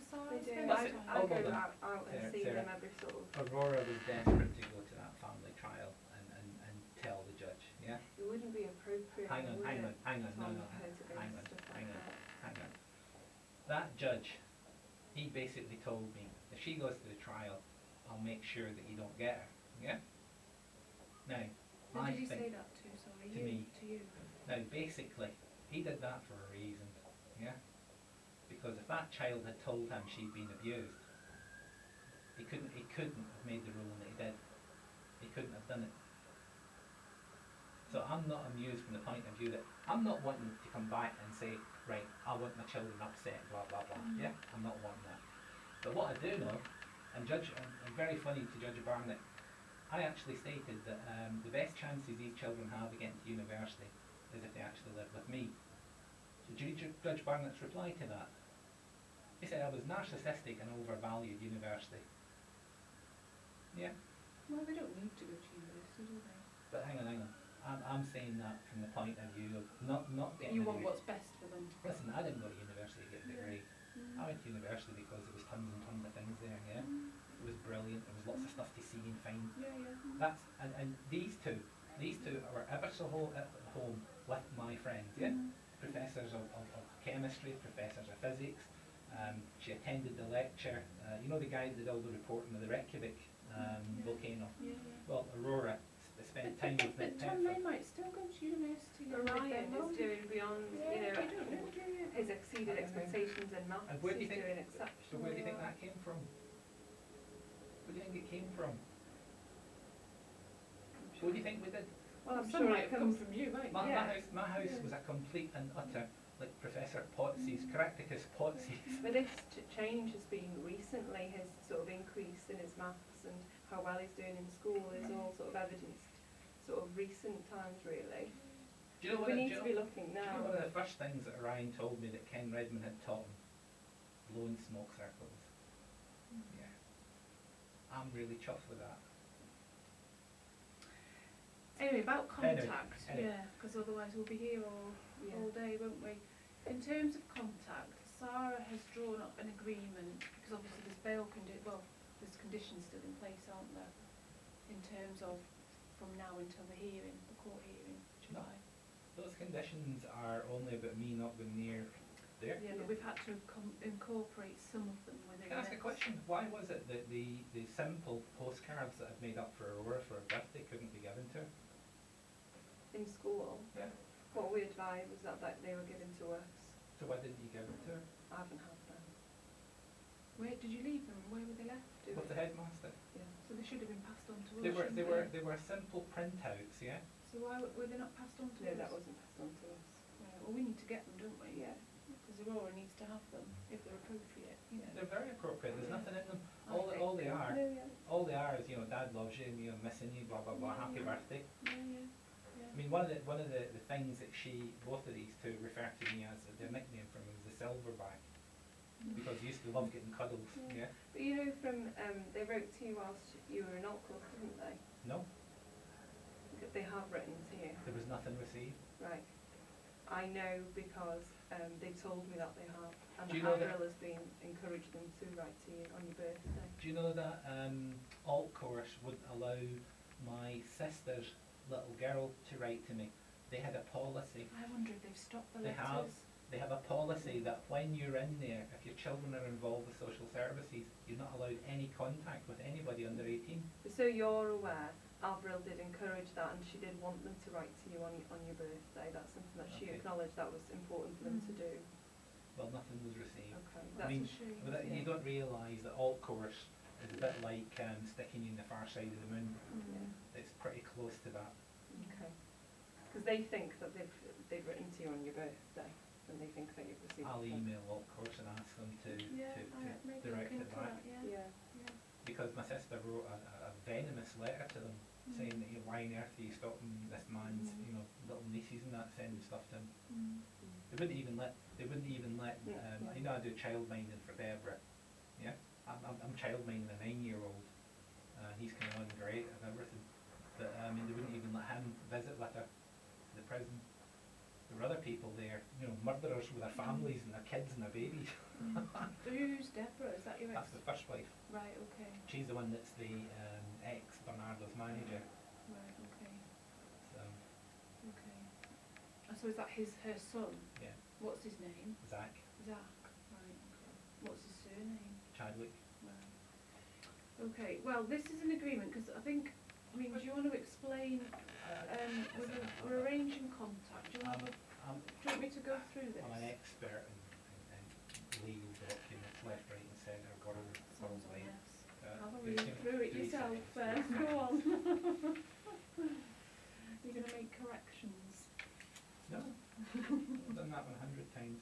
Sarah They do. spends That's I, it. time? I Hold go on. out, out and Sarah- see Sarah. them every sort of. Aurora was desperate to go to that family trial and, and, and tell the judge, yeah? It wouldn't be appropriate. Hang on, would hang it, on, hang on, no, Tom, no, for her to go hang and on, stuff like hang on, that? hang on. That judge, he basically told me, if she goes to the trial, I'll make sure that you don't get her, yeah? Now, Who I did he say think, that to, sorry? to you? me. To you? now basically, he did that for a reason, yeah? Because if that child had told him she'd been abused, he couldn't, he couldn't have made the ruling that he did. He couldn't have done it. So I'm not amused from the point of view that, I'm not wanting to come back and say, right, I want my children upset, blah, blah, blah, Mm. yeah? I'm not wanting that. But what I do know, and Judge, and, and very funny to Judge Barnett, I actually stated that um, the best chances these children have of getting to university is if they actually live with me. So Ju- Ju- Judge Barnett's reply to that, he said I was narcissistic and overvalued university. Yeah, Well, they don't need to go to university, do they? but hang on, hang on. I'm, I'm saying that from the point of view of not, not getting You a want degree. what's best for them. Listen, I didn't go to university to get a degree. Mm. I went to university because there was tons and tons of things there, yeah? Mm. It was brilliant, there was lots of stuff to see and find. Yeah, yeah. That's, and, and these two, these two are ever so ho- at home with my friends, yeah? Mm. Professors of, of, of chemistry, professors of physics. Um, she attended the lecture, uh, you know the guy that did all the reporting of the Reykjavik um, Yeah. volcano? Yeah, yeah. Well, Aurora s- spent time with But Nick Tom, Petford. they might still go to university. and live Orion their is life. doing beyond, Yeah, you know, they don't know, do you? has exceeded Okay. expectations in maths. And where do you He's think, doing so exceptionally where do you think well. that came from? Where do you think it came from? What do you think we did? Well, I'm Some sure might it have come comes. from you, might My, they? my Yeah. house, my house Yeah. was a complete and utter, like Professor Potsy's, Caractacus Potsy's. But this ch- change has been recently, his sort of increase in his maths and how well he's doing in school is all sort of evidenced sort of recent times really. Do you know what? We it- need do you to know- be looking Do you know now. one of the first things that Orion told me that Ken Redmond had taught him? Blowing smoke circles. Yeah. I'm really chuffed with that. Anyway, about Anyway, contact, anyway. yeah, because otherwise we'll be here all, Yeah. all day, won't we? In terms of contact, Sarah has drawn up an agreement, because obviously there's bail condi- well, there's conditions still in place, aren't there? In terms of from now until the hearing, the court hearing, July. Those conditions are only about me not going near there. Yeah, Yeah. but we've had to com- incorporate some of them within Can I ask a this. question? Why was it that the, the simple postcards that I'd made up for Aurora for her birthday couldn't be given to her? In school, Yeah. what we advised was that, that they were given to us. So why didn't you give it to her? I haven't had them. Where did you leave them? Where were they left? Do With we? the headmaster? Yeah. So they should have been passed on to us. They were, they shouldn't were, they were simple printouts, yeah? So why w- were they not passed on to No, us? that wasn't passed on to us. Right, well, we need to get them, don't we? Yeah. Because Aurora needs to have them if they're appropriate, you know. They're very appropriate, there's Yeah. nothing in them. I All, think all they they are, No, yeah. all they are is, you know, Dad loves you, you know, missing you, blah, blah, blah, Yeah, happy yeah. birthday. Yeah, yeah, yeah. I mean, one of the, one of the, the things that she, both of these two refer to me as, their nickname for me was the silverback, because they used to love getting cuddles, Yeah. yeah? But you know from, um, they wrote to you whilst you were in Altcliffe, didn't they? No, They have written to you. there was nothing received. Right. I know because um, they told me that they have, and Do you know that- Avril has been encouraged them to write to you on your birthday. Do you know that um, alt course wouldn't allow my sister's little girl to write to me? They had a policy. I wonder if they've stopped the They letters. have. They have a policy that when you're in there, if your children are involved with social services, you're not allowed any contact with anybody under eighteen. So you're aware, Avril did encourage that, and she did want them to write to you on on your birthday. That's something that she Okay. acknowledged that was important for them to Mm. do. Well, nothing was received. Okay. I That's mean, a shame, but that, isn't you it? don't realise that alt course is a bit like um, sticking you in the far side of the moon. Mm. It's pretty close to that. Okay. Because they think that they've they've written to you on your birthday, and they think that you've received. I'll it. email alt course and ask them to, Yeah, to, I, to maybe direct look it into back. that, yeah. Yeah. Yeah. Because my sister wrote a, a venomous letter to them Mm. saying that, you know, why on earth are you stopping this man's, Mm. you know, little nieces and that sending stuff to him? Mm. They wouldn't even let, they wouldn't even let, Mm. um, you know, I do child minding for Deborah, yeah? I'm, I'm, I'm child minding a nine-year-old, uh, he's kind of on great and everything, but, I mean, they wouldn't even let him visit with her to the prison. They there are other people there, you know, murderers with their families and their kids and their babies. Mm. So who's Deborah? Is that your ex? That's the first wife. Right, okay. She's the one that's the um, ex Bernardo's manager. Right, okay. So Okay. And so is that his, her son? yeah, What's his name? Zach Zach. Right, okay. What's his surname? Chadwick. Right. Okay, well, this is an agreement, because I think, I mean, do you want to explain, um, we're, we're arranging contact, do you want I'm, to, I'm, do you want me to go through this? I'm an expert in, in, in legal documents, left, right, and centre. Got all Sounds a probably. mess. Uh, Have a just read give me through it three yourself seconds, first, three go on. seconds. You're going to make corrections. No, I've done that one a hundred times.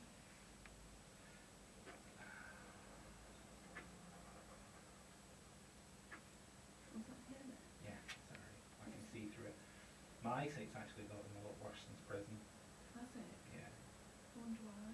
Was that here then? Yeah, sorry, I can see through it. My eyesight's actually gotten a lot worse since prison. Has it? Yeah, I wonder why.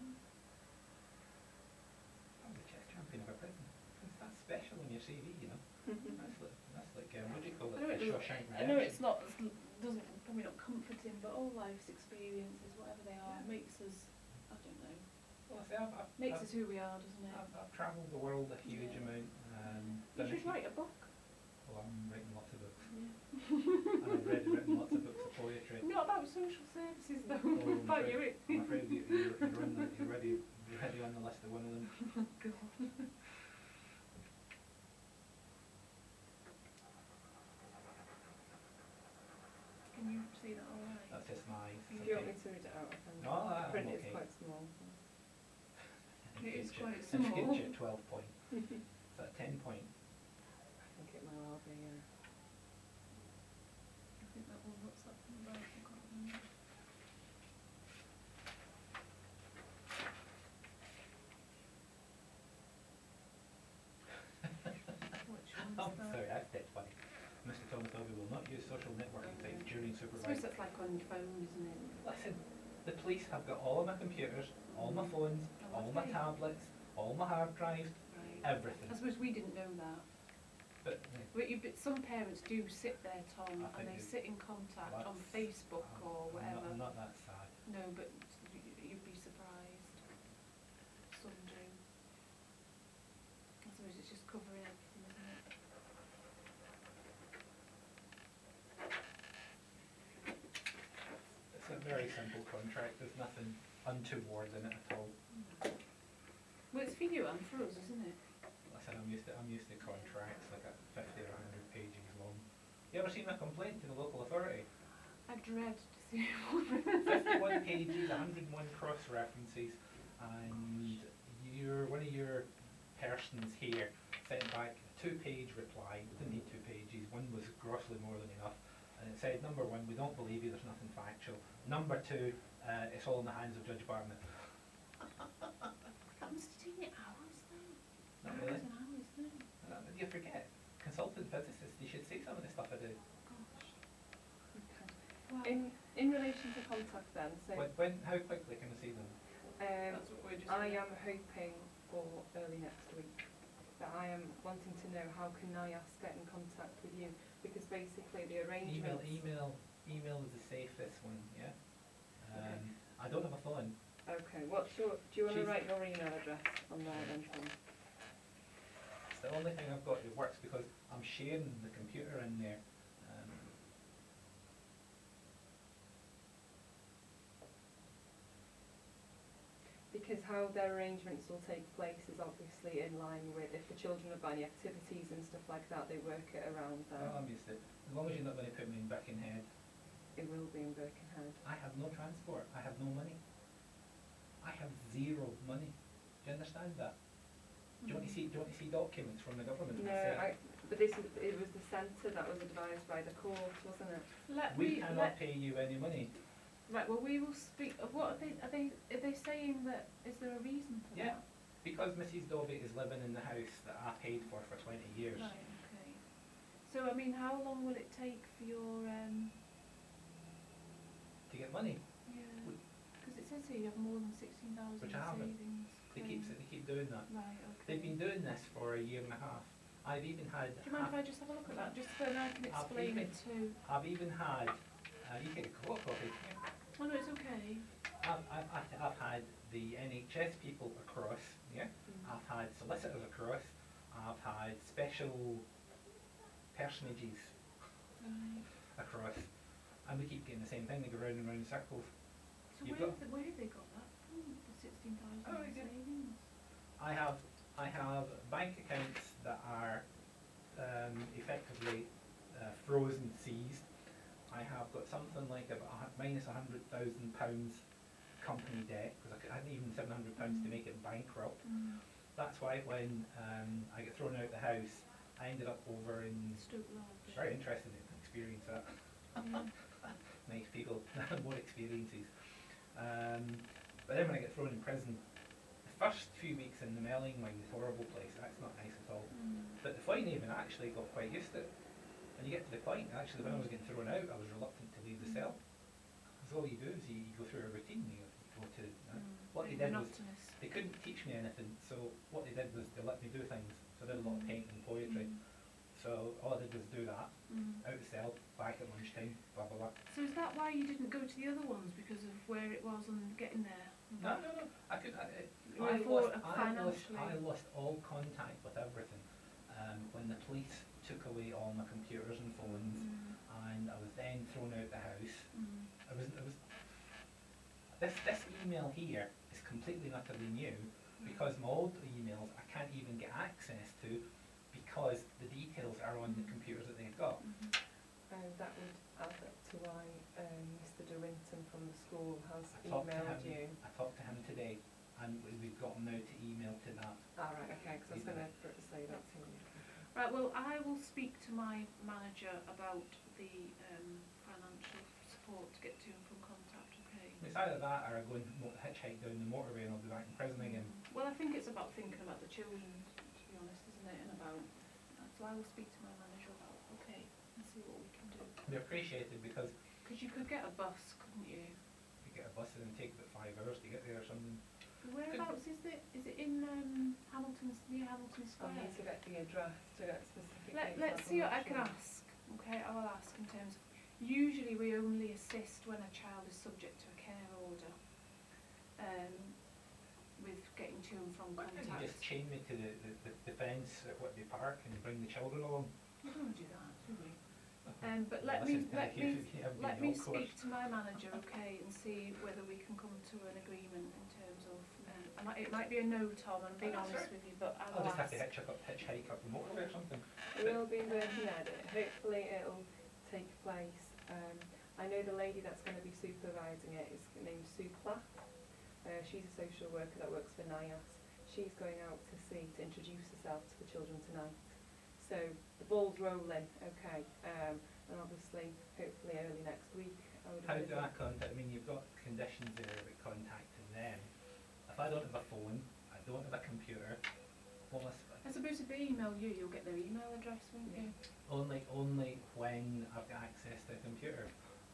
I'm the chess champion of a prison. It's that special on your C V, you know. That's like, that's like, um, what do you call I it? know, The it doesn't, Shawshank I know Redemption. it's not, it's doesn't, probably not comforting, but all life's experiences, whatever they are, Yeah. makes us, I don't know, Well, I say I've, I've, makes I've, us who we are, doesn't it? I've, I've travelled the world a huge Yeah. amount. Um, You done a should few- write a book. Well, I'm writing lots of books. Yeah. And I've read, written lots of books of poetry. Not about social services though, Oh, I'm about afraid- your, I'm afraid you, you're, you're, on the, you're, already, you're already on the list of one of them. God. Can you see that all right? That's just my. Do you want me to read it out? I can. No, The I'm print is okay. quite small. It is Future- quite in small. future, twelve point. Is that ten point? I think it might well be, yeah. I think that one, what's that one about? I can't remember. Which one's I'm that? sorry, that's dead funny. Mister Thomas Dobby will not use social networking sites during I suppose supervised. that's like on your phone, isn't it? Listen, the police have got all of my computers, all my phones, Oh, all my okay. tablets, all my hard drives, Right. everything. I suppose we didn't know that. But But, you, but some parents do sit there, Tom, I and think they it- sit in contact on that's- Facebook I'm- or I'm not- whatever. I'm not that sad. No, but y- you'd be surprised. Some do. I suppose it's just covering everything, isn't it? It's a very simple contract, there's nothing untoward in it at all. Well, it's for you and for us, isn't it? Listen, I'm used to, I'm used to contracts like at fifty or a hundred pages long. You ever seen a complaint to the local authority? I dread to see one. fifty-one pages, one hundred and one cross-references, and your, one of your persons here sent back a two-page reply, we didn't need two pages, one was grossly more than enough, and it said, number one, we don't believe you, there's nothing factual. Number two, uh, it's all in the hands of Judge Barnett. That must have taken you hours then. Not Hours really. and hours then. Uh, you forget, consultant physicists, you should see some of the stuff I do. Gosh. Okay. Well, In, in relation to contact then, so When, when, how quickly can we see them? um, that's what we're just. I am hoping for early next week. But I am wanting to know how can I ask get in contact with you, because basically the Email, arrangements. email, email is the safest one, yeah? Um, Okay. I don't have a phone. Okay, what's your, do you want to She's- write your email address on there then, Tom? It's the only thing I've got that works because I'm sharing the computer in there. Um, Because how their arrangements will take place is obviously in line with if the children have got any activities and stuff like that, they work it around well, them. I'm used to it. As long as you're not going to put me in Birkenhead. It will be in Birkenhead. I have no transport. I have no money. I have zero money. Do you understand that? Do you want to see? Do you want to see documents from the government? No, that say I, but this is, it was the centre that was advised by the court, wasn't it? Let we me, cannot let, pay you any money? right, well, we will speak, of what are they, are they, are they saying that, is there a reason for Yeah. that? Because Missus Dobby is living in the house that I paid for for twenty years. Right, okay. So, I mean, how long will it take for your, um, To get money, yeah, We- because it says here you have more than sixteen thousand Which I haven't. savings. they keep claim. they keep doing that. Right, okay. They've been doing this for a year and a half. I've even had. Do you mind half- if I just have a look at that, just so then I can I've explain even- it too? I've even had, uh, you take a co-op copy, yeah. Oh no, it's okay. I've, I've, I've I've had the N H S people across, yeah? Mm. I've had solicitors across, I've had special personages Right. across, and we keep getting the same thing, they go round and round in circles. So You've where, got- have they- where have they got that from, the sixteen thousand Oh, I get- savings? I have, I have bank accounts that are um, effectively uh, frozen, seized. I have got something like about a hu- minus a hundred thousand pounds company debt, because I, c- I hadn't even seven hundred pounds to make it bankrupt. Mm. That's why when um, I got thrown out of the house, I ended up over in, Stoke Lodge. very interesting experience that, Yeah. nice people, more experiences. Um, but then when I get thrown in prison, the first few weeks in the Melling Mine is a horrible place, that's not nice at all. Mm. But the fine haven actually got quite used to it. And you get to the point, actually when I was getting thrown out, I was reluctant to leave the cell. Because all you do is you, you go through a routine, you, you go to, uh, Mm. what they Very did was, monotonous. they couldn't teach me anything, so what they did was they let me do things. So I did a lot of painting and poetry. Mm. So all I did was do that, Mm. out the cell, back at lunchtime, blah blah blah. So is that why you didn't go to the other ones, because of where it was and getting there? No, no, no, I could, I, I, You I thought lost, I lost, financially. I lost all contact with everything. Um, when the police took away all my computers and phones, Mm. and I was then thrown out the house. Mm. I was, I was, this, this email here is completely and utterly new, because my old emails I can't even get access to, because the details are on the computers that they've got. Mhm. And that would add up to why um, Mister De Winton from the school has I talked to emailed him, you. I talked to him today, and we- we've got him now to email to that. Ah, right, okay, because I was going to say that to you. Right, well, I will speak to my manager about the um, financial support to get to and from contact, okay? It's either that or I go and mo- hitchhike down the motorway and I'll be back in prison again. Mm. Well, I think it's about thinking about the children, to be honest, isn't it, and about, so I will speak to my manager about, okay, and see what we can do. They're appreciated because Because you could get a bus, couldn't you? you get a bus and it take about five hours to get there or something. Whereabouts is it? Is it in um, Hamilton, near Hamilton I'll Square? need to get the address to get specific Let, details, let's I'm see what not I can sure. ask, okay, I will ask in terms of, usually we only assist when a child is subject to a care order, um, with getting to and from Why can't you contact. just chain me to the, the, the, the fence at Whitby Park and bring the children along? We don't do that, do we? Um, but let Listen, me, let you- me, you haven't let been me golf course. speak to my manager, okay, and see whether we can come to an agreement in terms of, um, I might, it might be a no, Tom, I'm being Oh, that's honest right. with you, but I I'll will just have ask. to hitchhike up, hitchhike up the motorway or something. We'll be working at it. Hopefully it'll take place. Um, I know the lady that's going to be supervising it is named Sue Platt. Uh, she's a social worker that works for N I A S. She's going out to see to introduce herself to the children tonight. So the ball's rolling, okay. Um, and obviously, hopefully early next week, I would How do I envisage- contact, I mean, you've got conditions there about contacting them. If I don't have a phone, I don't have a computer, well, I s- I suppose if they email you, you'll get their email address, won't you? only, only when I've got access to a computer.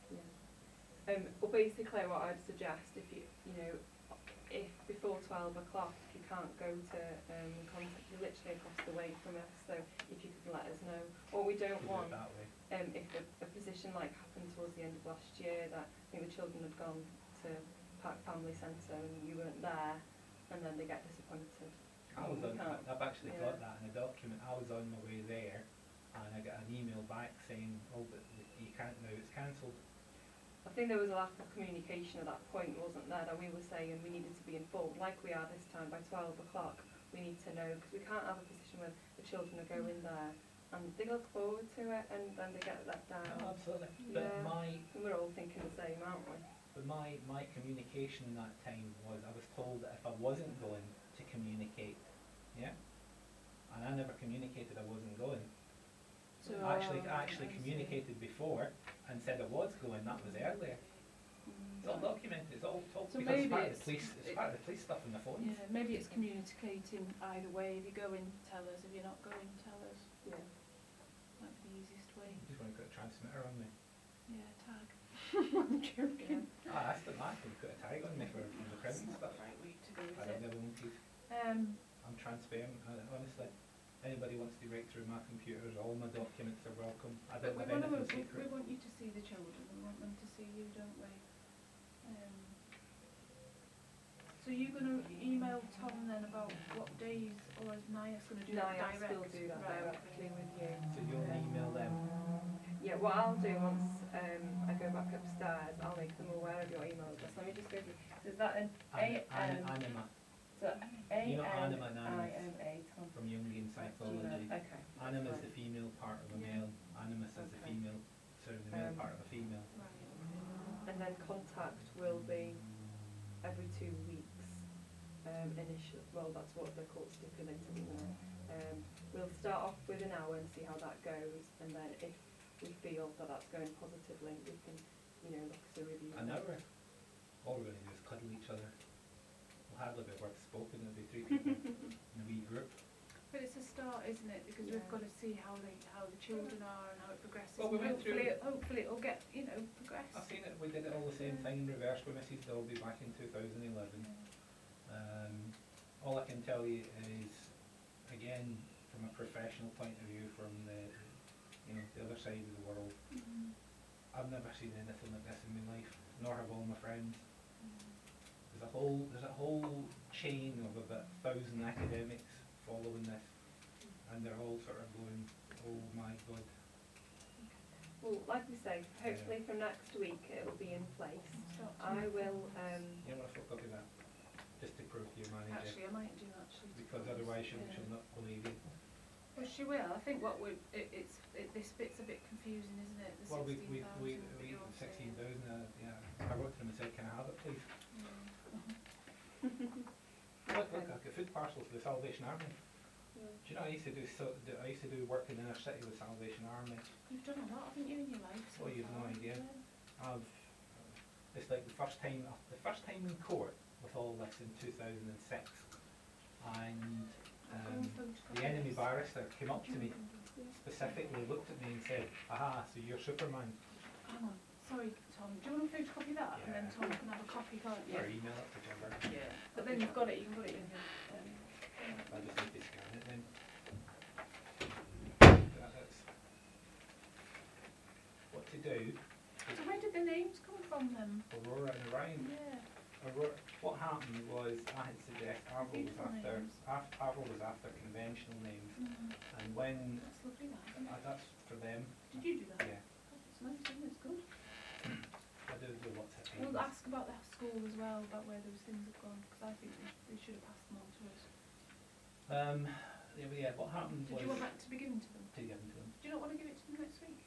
Yeah. Um, well, basically, what I'd suggest, if you, you know, if before twelve o'clock you can't go to um, contact, you're literally across the way from us, so if you could let us know. What we don't We'll want, do it that way. um, if a, a position like happened towards the end of last year, that I think the children had gone to Park Family Centre and you weren't there, and then they get disappointed. I was We on, can't- I've actually yeah. got that in a document, I was on my way there, and I got an email back saying, oh, but you can't now, it's cancelled. I think there was a lack of communication at that point, wasn't there, that we were saying we needed to be informed, like we are this time, by twelve o'clock, we need to know, because we can't have a position where the children are going there, and they look forward to it, and then they get let down. Oh, absolutely, but Yeah. my, And we're all thinking the same, aren't we? but my, my communication in that time was, I was told that if I wasn't going to communicate, yeah? And I never communicated I wasn't going. So, I actually, uh, I actually I see. communicated before and said I was going, that was earlier. Mm. It's all documented, it's all, it's all, So because it's maybe part of the it's- police, it's it- part of the police stuff on the phones. Yeah, maybe it's communicating either way. If you go in, tell us. If you're not going, tell us. Yeah. Might be the easiest way. You just want to put a transmitter on me. Yeah, tag. I'm joking. I asked them that, can you put a tag on me for, for the That's prison not stuff? the right way to go, is I don't it? know, monkeys. Um, I'm transparent, uh, honestly. Anybody wants to break through my computers, all my documents are welcome. I but don't we have want, to, anything we, we secret. want you to see the children. We want them to see you, don't we? Um, So you're going to email Tom then about what days, or is Nias going to do that NIAS direct? will do that Right, directly with you. So you'll email them. Yeah, what I'll do once um, I go back upstairs, I'll make them aware of your email address. Let me just go through. So is that an A An- N? Anima So A You know N Anima I Animus M A Tom. from Jungian psychology. Okay. Anima is fine. the female part of a male. Animus is the Okay. female, sorry, the male Um, part of a female. Right. And then contact will be every two weeks. Um, initial, well, that's what the court stipulated in there. Um, we'll start off with an hour and see how that goes, and then if we feel that that's going positively, we can, you know, look at a review. An hour. All we're going to do is cuddle each other. We'll hardly be words spoken. It'll be three people in a wee group. But it's a start, isn't it? Because we've Yeah. got to see how they, how the children are and how it progresses. Well, we And went through- hopefully, hopefully it'll get, you know, progress. I've seen it. We did it all the same thing in reverse with Missus Dolby back in two thousand eleven. Um, all I can tell you is, again, from a professional point of view, from the, you know, the other side of the world, Mhm. I've never seen anything like this in my life, nor have all my friends. Mhm. There's a whole, there's a whole chain of about a thousand academics following this, and they're all sort of going, oh my god. Well, like we say, hopefully from next week it will be in place. Start to I move will, forwards. um, You know what, I forgot that, just to prove to your manager, Actually, I might do actually. to because be honest, otherwise she'll, yeah. she'll not believe you. Well, she will. I think what we it, it's it, this bit's a bit confusing, isn't it? The Well, we, sixteen we, thousand. we, that we, you're sixteen saying. thousand, uh, yeah, I wrote to them and said, can I have it please? Yeah. Look, look, I've got food parcels for the Salvation Army. yeah. Do you know, I used to do, so, do, I used to do work in the inner city with Salvation Army. You've done a lot, haven't you, in your life? so Oh, you've no far? idea. Yeah. I've, it's like the first time, the first time in court with all this in two thousand six, and I'll go um, and photocopy the enemy this. barrister came up to me, Yeah. specifically looked at me and said, aha, so you're Superman, Hang on, sorry, Tom. Do you want to photocopy that, and then Yeah. Tom can have a copy, can't you? or email it, whichever. Yeah. But then you've got it. You can put it in your. Um, I just need to scan it then. That is what to do. so where did the names come from then? Aurora and Orion. Yeah. Aurora, what happened was I had suggested Arvo was Beautiful after names. af- Arvo was after conventional names, Mm. and when That's lovely, that, isn't uh, it? that's for them. Did you do that? Yeah, It's nice, isn't it? It's good. I do do lots of things. We'll ask about the school as well, about where those things have gone, because I think they, they should have passed them on to us. Um, yeah, but yeah, what happened Did was you want that to be given to them? to give them to them. Do you not want to give it to them next week?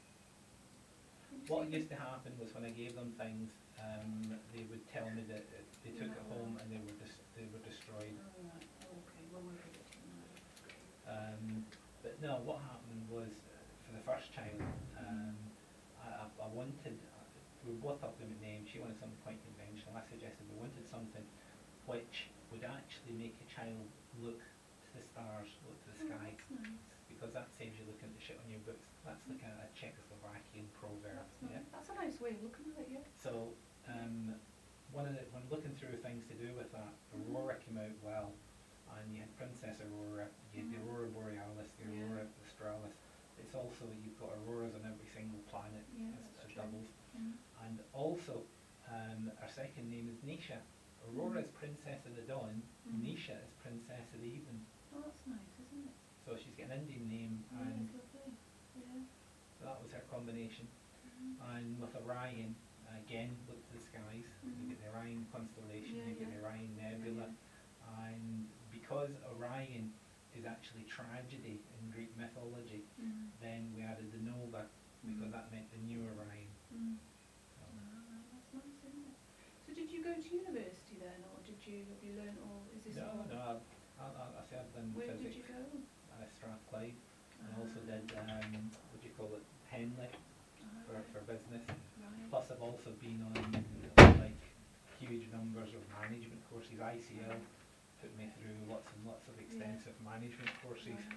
What used to happen was when I gave them things, um, they would tell me that uh, they took it home and they were dis- they were destroyed. Oh, right. Oh, okay. Well, we'll give it to them now. Um, but no, what happened was uh, for the first child, um, I, I, I wanted, uh, we both thought the name, she wanted something quite conventional. I suggested we wanted something which would actually make a child look to the stars, look to the Oh, sky, that's nice. because that saves you looking at the shit on your books. That's like a, a Czechoslovakian proverb. That's Yeah. nice. That's a nice way of looking at it, yeah. So, um, one of the, when looking through things to do with that, Aurora came out well, and you had Princess Aurora, you had the Mhm. Aurora Borealis, the Yeah. Aurora Australis. It's also, you've got auroras on every single planet Yeah, as, that's as true. doubles. Mm. And also, um, our second name is Nisha. Aurora is Princess of the Dawn, Mhm. Nisha is Princess of the Evening. Oh, that's nice, isn't it? So she's got an Indian name, Yeah, and it's lovely. Yeah. so that was her combination. Mhm. And with Orion, again, look to the skies, you Mhm. get the Orion constellation, Yeah, you get yeah. the Orion Nebula, and because Orion is actually tragedy in Greek mythology, Mm. then we added the Nova, because Mhm. that meant the new Orion. Mm. So, Ah, that's nice, isn't it? So did you go to university then, or did you, have you learnt all, is this no, all? no, I, I, I said I've done Where did physics you go? at Strathclyde, and I also Ah. did, um, what do you call it, Henley Ah, for, for business. right. Plus I've also been on like huge numbers of management courses. I C L put me through lots and lots of extensive management courses. Right.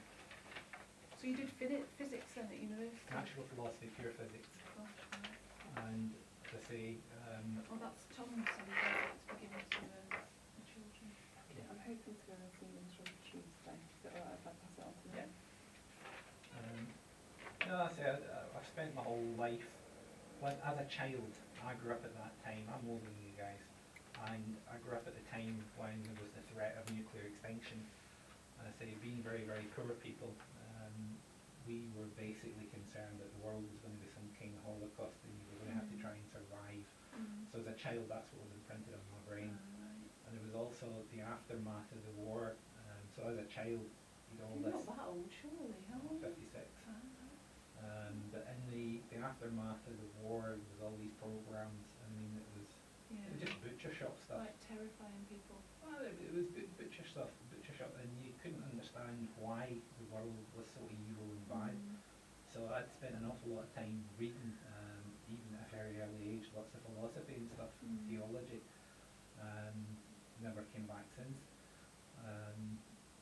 So you did physi- physics then at university? Natural philosophy, pure physics. Gosh, right. And as I say, um, Oh, that's Tom's son, he's at the beginning to learn the children. I'm hoping to go and see them from Tuesday. Is it alright if I pass it on to them? um, no, that's it. I- I've spent my whole life, when, as a child, I grew up at that time. I'm older than you guys. And I grew up at the time when there was the threat of nuclear extinction. And I say, being very, very poor people, um, we were basically concerned that the world was going to be some king holocaust and you were going to have to try and survive. Mm. So as a child, that's what was imprinted on my brain. Ah, right. And there was also the aftermath of the war. Um, so as a child, you know, all You're this. not that old, surely, how old? fifty-six. Ah, right. Um, but in the, the aftermath of the war, there was all these programs. I mean, it was, Yeah. it was just butcher shop stuff. Like terrifying people. Well, it, it was bu- butcher stuff, butcher shop, and you couldn't understand why the world was so evil and bad. Mm. So I'd spent an awful lot of time reading, um, even at a very early age, lots of philosophy and stuff, and Mm. theology. Um, never came back since. Um,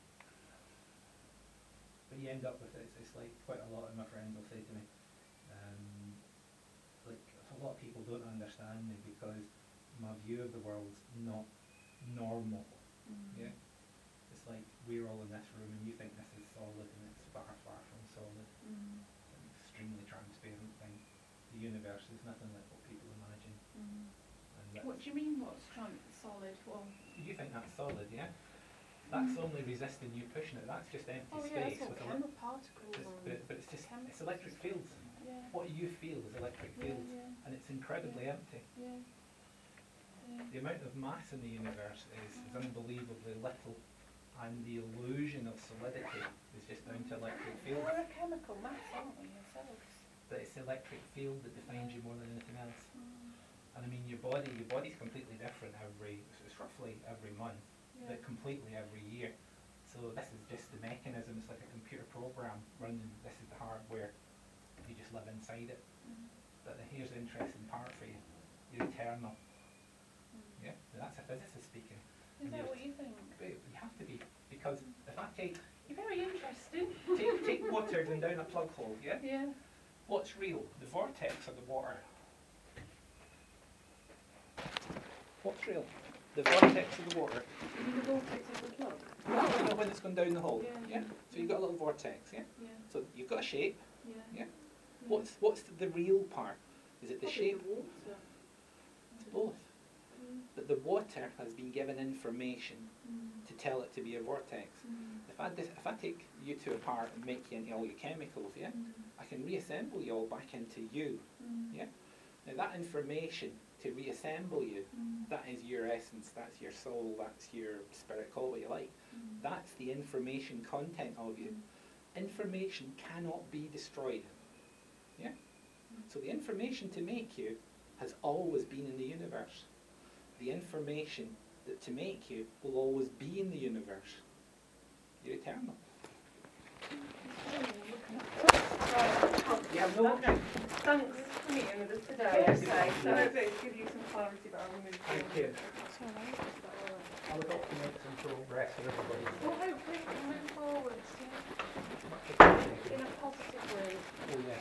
but you end up with it. It's, it's like quite a lot of my friends will say to me, um, like a lot of people don't understand me because my view of the world's not normal. Mm. Yeah, it's like we're all in this room and you think this is solid and it's far, far from solid. Mm. It's an extremely transparent thing. The universe is nothing like what people imagine. Mm. And that's, What do you mean, what's tran- solid? Well, you think that's solid, yeah? That's Mm. only resisting you pushing it. That's just empty oh yeah, space that's with what a chemical particles it's, and but, but it's just chemicals. it's electric fields. Yeah. What you feel is electric Yeah, fields, yeah, and it's incredibly empty. yeah. Yeah. The amount of mass in the universe is, is unbelievably little, and the illusion of solidity is just down to electric fields. We're a chemical mass, aren't we, ourselves? But it's the electric field that defines you more than anything else. Mm. And I mean, your body, your body's completely different every, it's roughly every month, Yeah. but completely every year. So this is just the mechanism. It's like a computer program running. This is the hardware. You just live inside it. Mm. But then here's the interesting part for you. You're eternal. Mm. Yeah, now that's a physicist speaking. Is And that you're what you think? But you have to be, because if I take You're very interesting. take, take water going down a plug hole, yeah? Yeah. What's real? The vortex or the water? What's real? The vortex of the water. You mean the vortex of the plug? No, you know when it's going down the hole. Yeah. Yeah. So you've got a little vortex, yeah? Yeah. So you've got a shape. Yeah. Yeah. What's what's the real part? Is it the Probably shape? The water. It's both. Mm. But the water has been given information Mm. to tell it to be a vortex. Mm. If I dis- if I take you two apart and make you into all your chemicals, yeah, Mm. I can reassemble you all back into you. Mm. Yeah. Now that information to reassemble you, Mm. that is your essence, that's your soul, that's your spirit, call it what you like. Mm. That's the information content of you. Information cannot be destroyed. Yeah? So the information to make you has always been in the universe. The information that to make you will always be in the universe. You're eternal. You have no option. Thanks for meeting with us today. Yes. Okay, so I hope it gives you some clarity, but I'll move Thank forward. you. That's all right. Is that all right? I would hope to make some progress for everybody. Well, hopefully we can move forwards, yeah, Much appreciated. in a positive way. Oh, yeah.